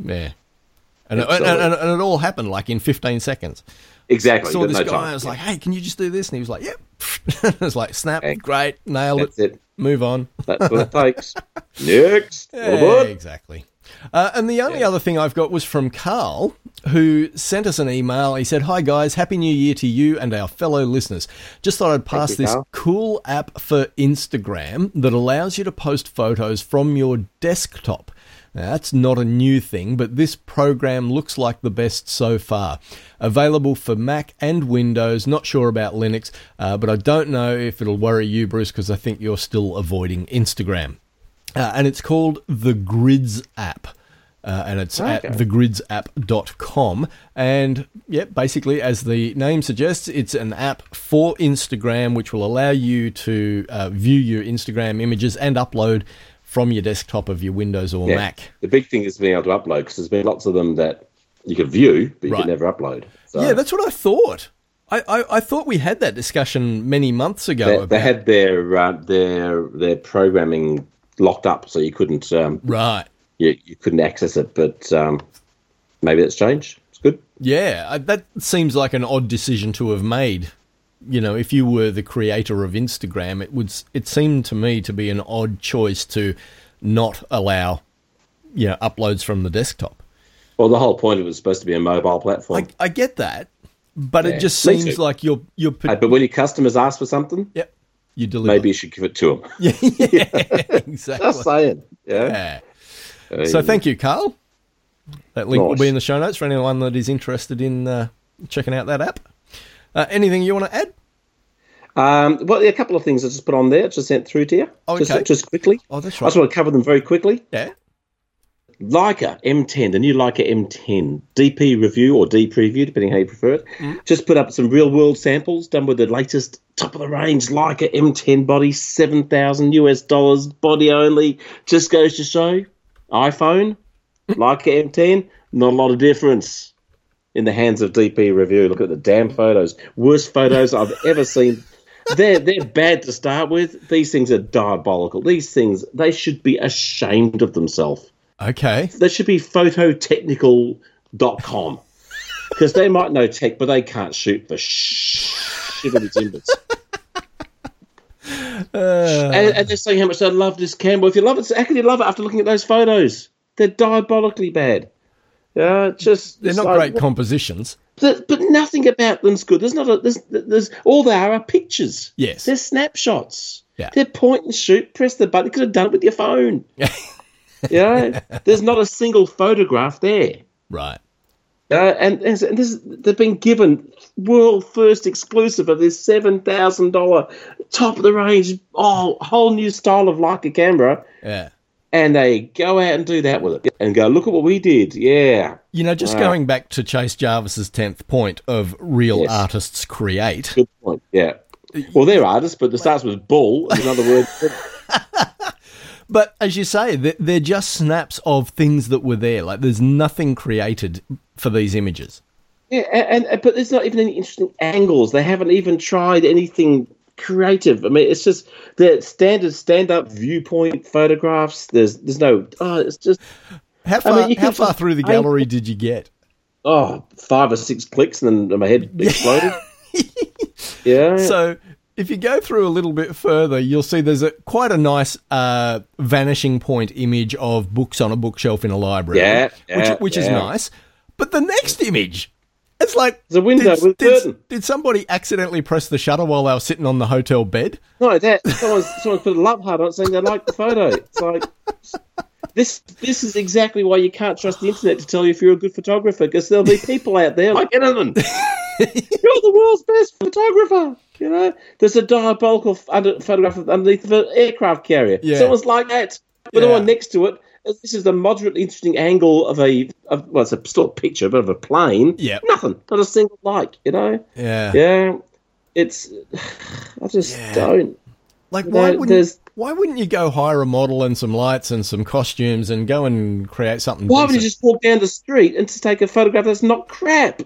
And it all happened, like, in 15 seconds. Exactly. I saw this guy, I was like, hey, can you just do this? And he was like, yep. It was like, snap, great, nailed it. Move on. That's what it takes. Next. Yeah, exactly. And the only other thing I've got was from Carl, who sent us an email. He said, hi, guys. Happy New Year to you and our fellow listeners. Just thought I'd pass this cool app for Instagram that allows you to post photos from your desktop. Now, that's not a new thing, but this program looks like the best so far. Available for Mac and Windows, not sure about Linux, but I don't know if it'll worry you, Bruce, because I think you're still avoiding Instagram. And it's called the Grids app. And it's at thegridsapp.com. And, basically, as the name suggests, it's an app for Instagram, which will allow you to view your Instagram images and upload from your desktop of your Windows or Mac. The big thing is being able to upload, because there's been lots of them that you can view, but you can never upload. So. Yeah, that's what I thought. I thought we had that discussion many months ago. They had their programming locked up, so you couldn't you couldn't access it. But maybe that's changed. It's good. Yeah, that seems like an odd decision to have made. If you were the creator of Instagram, it seemed to me to be an odd choice to not allow, uploads from the desktop. Well, the whole point of it was supposed to be a mobile platform. I get that, but it just seems like you're. But when your customers ask for something, you deliver. Maybe you should give it to them. Yeah, exactly. Just saying. Yeah. So thank you, Carl. That link will be in the show notes for anyone that is interested in checking out that app. Anything you want to add? A couple of things I just put on there, just sent through to you. Oh, okay. Just quickly. Oh, that's right. I just want to cover them very quickly. Yeah. Leica M10, the new Leica M10, DP review or D preview, depending how you prefer it. Just put up some real-world samples done with the latest top-of-the-range Leica M10 body, $7,000 body only. Just goes to show, iPhone, Leica M10, not a lot of difference in the hands of DP Review. Look at the damn photos. Worst photos I've ever seen. They're bad to start with. These things are diabolical. These things, they should be ashamed of themselves. Okay. They should be phototechnical.com because they might know tech, but they can't shoot for shibbity timbers. And they're saying how much they love this camera. If you love it, how can you love it after looking at those photos? They're diabolically bad. They're not great compositions, but nothing about them's good. There's all they are pictures. Yes, they're snapshots. Yeah, they're point and shoot. Press the button. You could have done it with your phone. There's not a single photograph there. Right. And they've been given world first exclusive of this $7,000 top of the range, whole new style of Leica camera. Yeah. And they go out and do that with it and go, look at what we did. Yeah. Going back to Chase Jarvis's 10th point of real artists create. Good point. Yeah. Well, they're artists, but the starts with bull. In other words. But as you say, they're just snaps of things that were there. Like, there's nothing created for these images. Yeah, but there's not even any interesting angles. They haven't even tried anything creative. I mean, it's just the standard stand-up viewpoint photographs. There's no. Oh, it's just. How far through the gallery did you get? 5 or 6 clicks, and then my head exploded. Yeah. So if you go through a little bit further, you'll see there's quite a nice vanishing point image of books on a bookshelf in a library, which is nice. But the next image, it's like the window with a curtain. Did somebody accidentally press the shutter while they were sitting on the hotel bed? No, that someone put a love heart on it saying they like the photo. It's like this is exactly why you can't trust the internet to tell you if you're a good photographer, because there'll be people out there like anyone. You're the world's best photographer. You know, there's a diabolical photograph underneath the aircraft carrier. Yeah. Someone's like that. But the one next to it, this is the moderately interesting angle of it's still a picture, but of a plane. Yeah. Nothing. Not a single like, you know? Yeah. Yeah. It's, I just don't. Like, why wouldn't you go hire a model and some lights and some costumes and go and create something Why would you just walk down the street and just take a photograph that's not crap?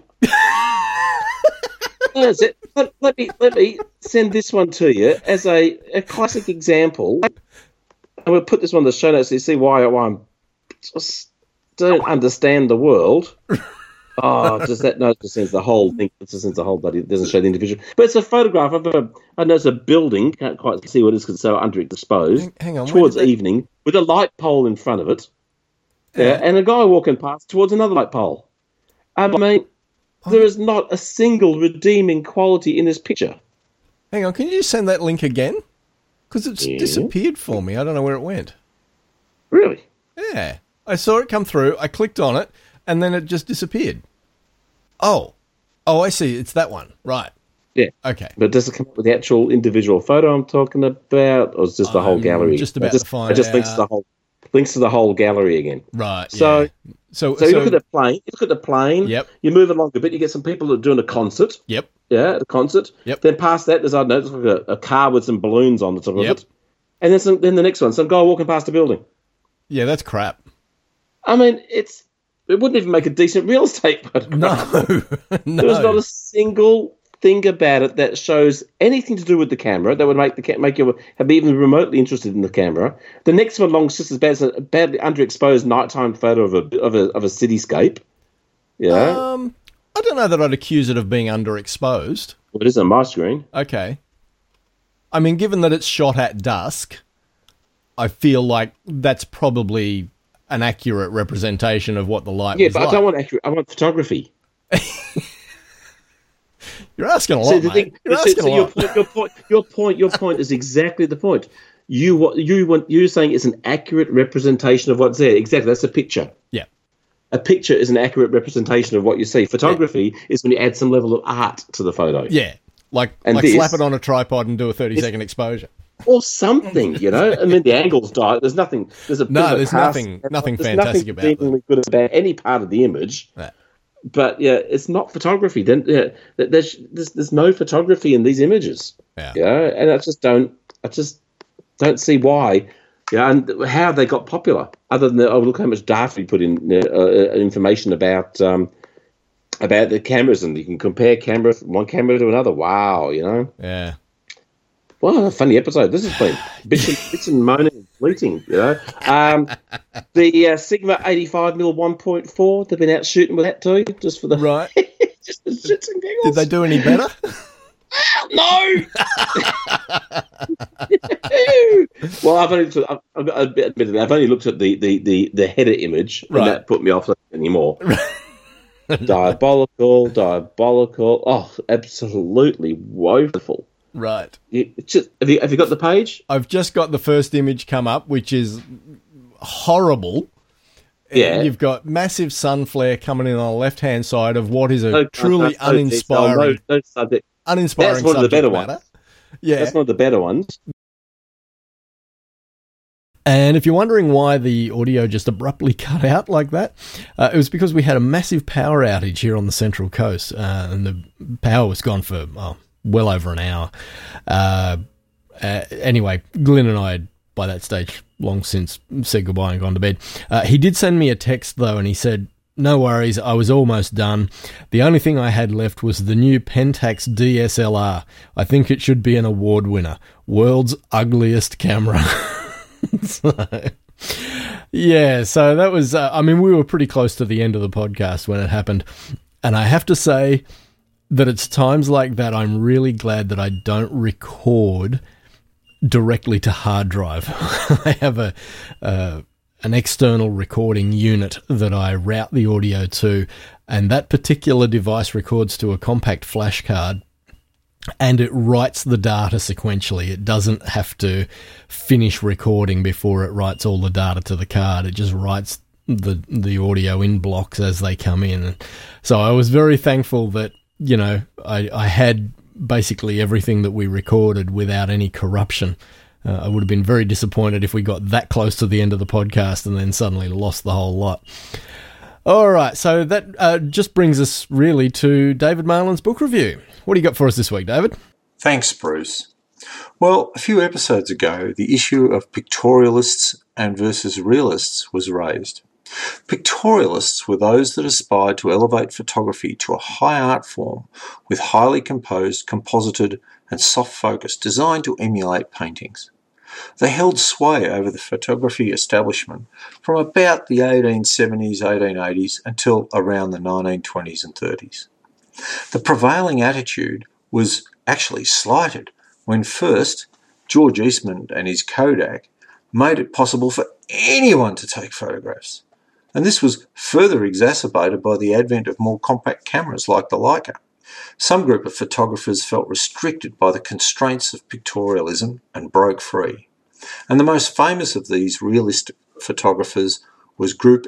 Let me send this one to you as a classic example. And we'll put this one in the show notes so you see why I just don't understand the world. Just that note just sends the whole thing. It just sends the whole bloody. It doesn't show the individual, but it's a photograph of I know it's a building. Can't quite see what it is because it's so underexposed. Hang on. Towards evening, with a light pole in front of it. Yeah, and a guy walking past towards another light pole. I mean, there is not a single redeeming quality in this picture. Hang on, can you just send that link again? Because it's disappeared for me. I don't know where it went. Really? Yeah. I saw it come through. I clicked on it, and then it just disappeared. Oh, I see. It's that one. Right. Yeah. Okay. But does it come up with the actual individual photo I'm talking about, or is just the whole gallery? Just about to find out. It just links to the whole gallery again. Right. So, yeah. So you look at the plane. You look at the plane. Yep. You move along a bit. You get some people that are doing a concert. Yep. Yeah, at a concert. Yep. Then past that, there's like a car with some balloons on the top of it. And then the next one, some guy walking past a building. Yeah, that's crap. I mean, it wouldn't even make a decent real estate photograph. No. There's not a single thing about it that shows anything to do with the camera that would make you be even remotely interested in the camera. The next one along is just as bad as a badly underexposed nighttime photo of a cityscape. Yeah. I don't know that I'd accuse it of being underexposed. Well, it is on my screen. Okay. I mean, given that it's shot at dusk, I feel like that's probably an accurate representation of what the light was like. Yeah, but I don't want accurate. I want photography. You're asking a lot, mate. You're asking a lot. Your point is exactly the point. You're saying it's an accurate representation of what's there. Exactly, that's a picture. Yeah. A picture is an accurate representation of what you see. Photography is when you add some level of art to the photo. Yeah, like slap it on a tripod and do a 30-second exposure. Or something, you know. I mean, the angles die. There's nothing. There's nothing fantastic about it. Nothing good about any part of the image. Yeah. But yeah, it's not photography. Then there's no photography in these images. Yeah. And I just don't see why. Yeah, and how they got popular, other than look how much data we put in information about the cameras, and you can compare one camera to another. Wow, you know. Yeah. Well, a funny episode. This has been bits and moaning and bleating, you know. The Sigma 85mm 1.4, they've been out shooting with that too, just for the right. just the shits and giggles. Did they do any better? No. Well, I've only looked at the header image, and that put me off anymore. Diabolical. Oh, absolutely woeful. Right. Have you got the page? I've just got the first image come up, which is horrible. Yeah. You've got massive sun flare coming in on the left-hand side of what is a truly uninspiring subject. That's one of the better ones. Yeah. That's one of the better ones. And if you're wondering why the audio just abruptly cut out like that, it was because we had a massive power outage here on the Central Coast, and the power was gone for well over an hour. Anyway, Glenn and I had by that stage long since said goodbye and gone to bed. He did send me a text, though, and he said, "No worries, I was almost done. The only thing I had left was the new Pentax DSLR. I think it should be an award winner. World's ugliest camera." So that was, we were pretty close to the end of the podcast when it happened. And I have to say that it's times like that I'm really glad that I don't record directly to hard drive. I have an external recording unit that I route the audio to, and that particular device records to a compact flash card, and it writes the data sequentially. It doesn't have to finish recording before it writes all the data to the card. It just writes the audio in blocks as they come in. So I was very thankful that, I had basically everything that we recorded without any corruption. I would have been very disappointed if we got that close to the end of the podcast and then suddenly lost the whole lot. All right, so that just brings us really to David Marlin's book review. What do you got for us this week, David? Thanks, Bruce. Well, a few episodes ago, the issue of pictorialists and versus realists was raised. Pictorialists were those that aspired to elevate photography to a high art form with highly composed, composited and soft focus designed to emulate paintings. They held sway over the photography establishment from about the 1870s, 1880s until around the 1920s and 30s. The prevailing attitude was actually slighted when first George Eastman and his Kodak made it possible for anyone to take photographs. And this was further exacerbated by the advent of more compact cameras like the Leica. Some group of photographers felt restricted by the constraints of pictorialism and broke free. And the most famous of these realist photographers was Group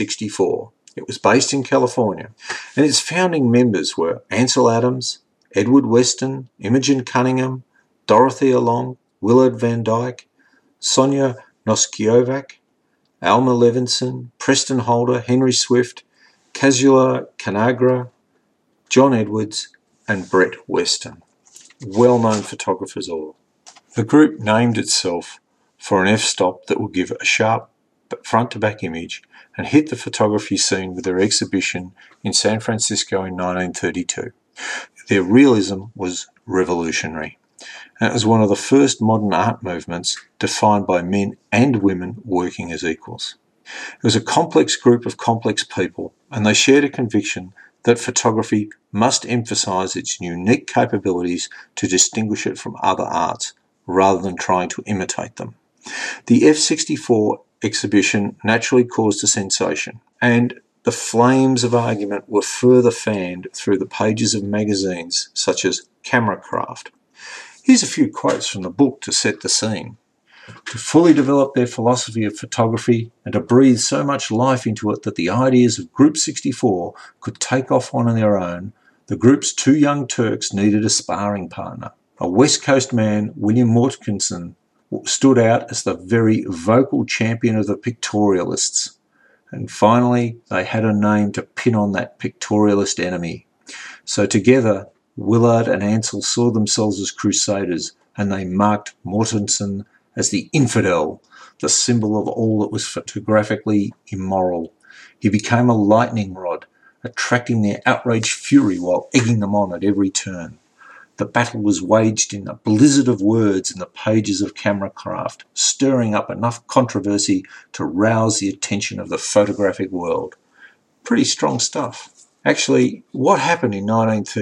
F64. It was based in California, and its founding members were Ansel Adams, Edward Weston, Imogen Cunningham, Dorothea Long, Willard Van Dyke, Sonia Noskiovac, Alma Levinson, Preston Holder, Henry Swift, Casula Canagra, John Edwards, and Brett Weston. Well-known photographers all. The group named itself for an f-stop that would give a sharp front-to-back image and hit the photography scene with their exhibition in San Francisco in 1932. Their realism was revolutionary, and it was one of the first modern art movements defined by men and women working as equals. It was a complex group of complex people, and they shared a conviction that photography must emphasise its unique capabilities to distinguish it from other arts, rather than trying to imitate them. The F64 exhibition naturally caused a sensation, and the flames of argument were further fanned through the pages of magazines such as Cameracraft. Here's a few quotes from the book to set the scene. To fully develop their philosophy of photography and to breathe so much life into it that the ideas of Group 64 could take off on their own, the group's two young Turks needed a sparring partner. A West Coast man, William Mortkinson, stood out as the very vocal champion of the pictorialists. And finally, they had a name to pin on that pictorialist enemy. So together, Willard and Ansel saw themselves as crusaders, and they marked Mortensen as the infidel, the symbol of all that was photographically immoral. He became a lightning rod, attracting their outraged fury while egging them on at every turn. The battle was waged in a blizzard of words in the pages of Cameracraft, stirring up enough controversy to rouse the attention of the photographic world. Pretty strong stuff. Actually, what happened in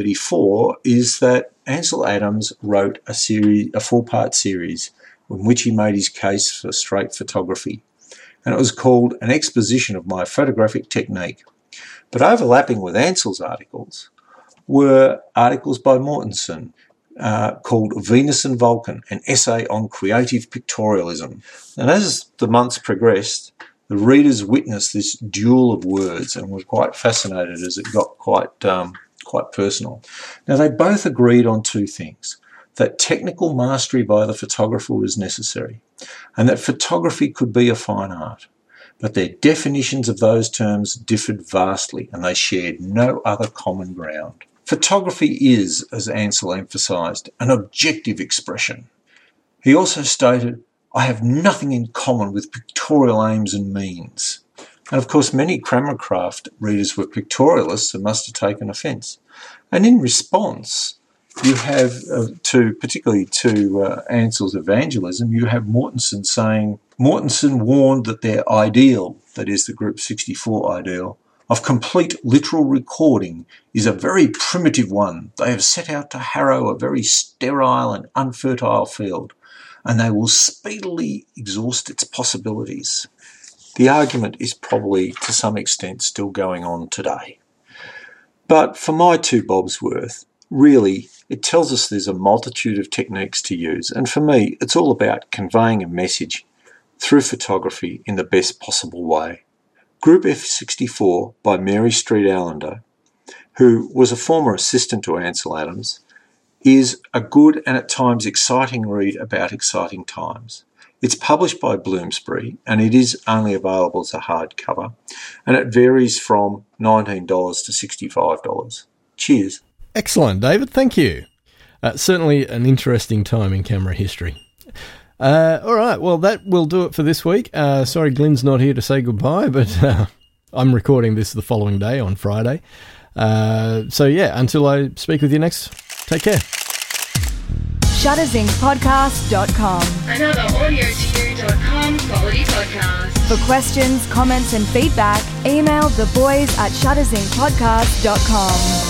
1934 is that Ansel Adams wrote a 4-part series in which he made his case for straight photography, and it was called An Exposition of My Photographic Technique. But overlapping with Ansel's articles were articles by Mortensen called Venus and Vulcan, an essay on creative pictorialism. And as the months progressed, the readers witnessed this duel of words and were quite fascinated as it got quite personal. Now, they both agreed on two things: that technical mastery by the photographer was necessary, and that photography could be a fine art. But their definitions of those terms differed vastly, and they shared no other common ground. Photography is, as Ansel emphasised, an objective expression. He also stated, I have nothing in common with pictorial aims and means. And of course, many Cranmercraft readers were pictorialists and must have taken offence. And in response, you have, particularly to Ansell's evangelism, you have Mortenson saying, Mortenson warned that their ideal, that is the Group 64 ideal, of complete literal recording is a very primitive one. They have set out to harrow a very sterile and unfertile field, and they will speedily exhaust its possibilities. The argument is probably to some extent still going on today. But for my 2 bobs worth, really, it tells us there's a multitude of techniques to use, and for me, it's all about conveying a message through photography in the best possible way. Group F64 by Mary Street Allender, who was a former assistant to Ansell Adams, is a good and at times exciting read about exciting times. It's published by Bloomsbury and it is only available as a hardcover, and it varies from $19 to $65. Cheers. Excellent, David. Thank you. Certainly an interesting time in camera history. All right, well, that will do it for this week. Sorry Glyn's not here to say goodbye, but I'm recording this the following day on Friday. So, yeah, until I speak with you next, take care. ShutterZincPodcast.com. Another AudioTU.com quality podcast. For questions, comments and feedback, email theboys@ShutterZincPodcast.com.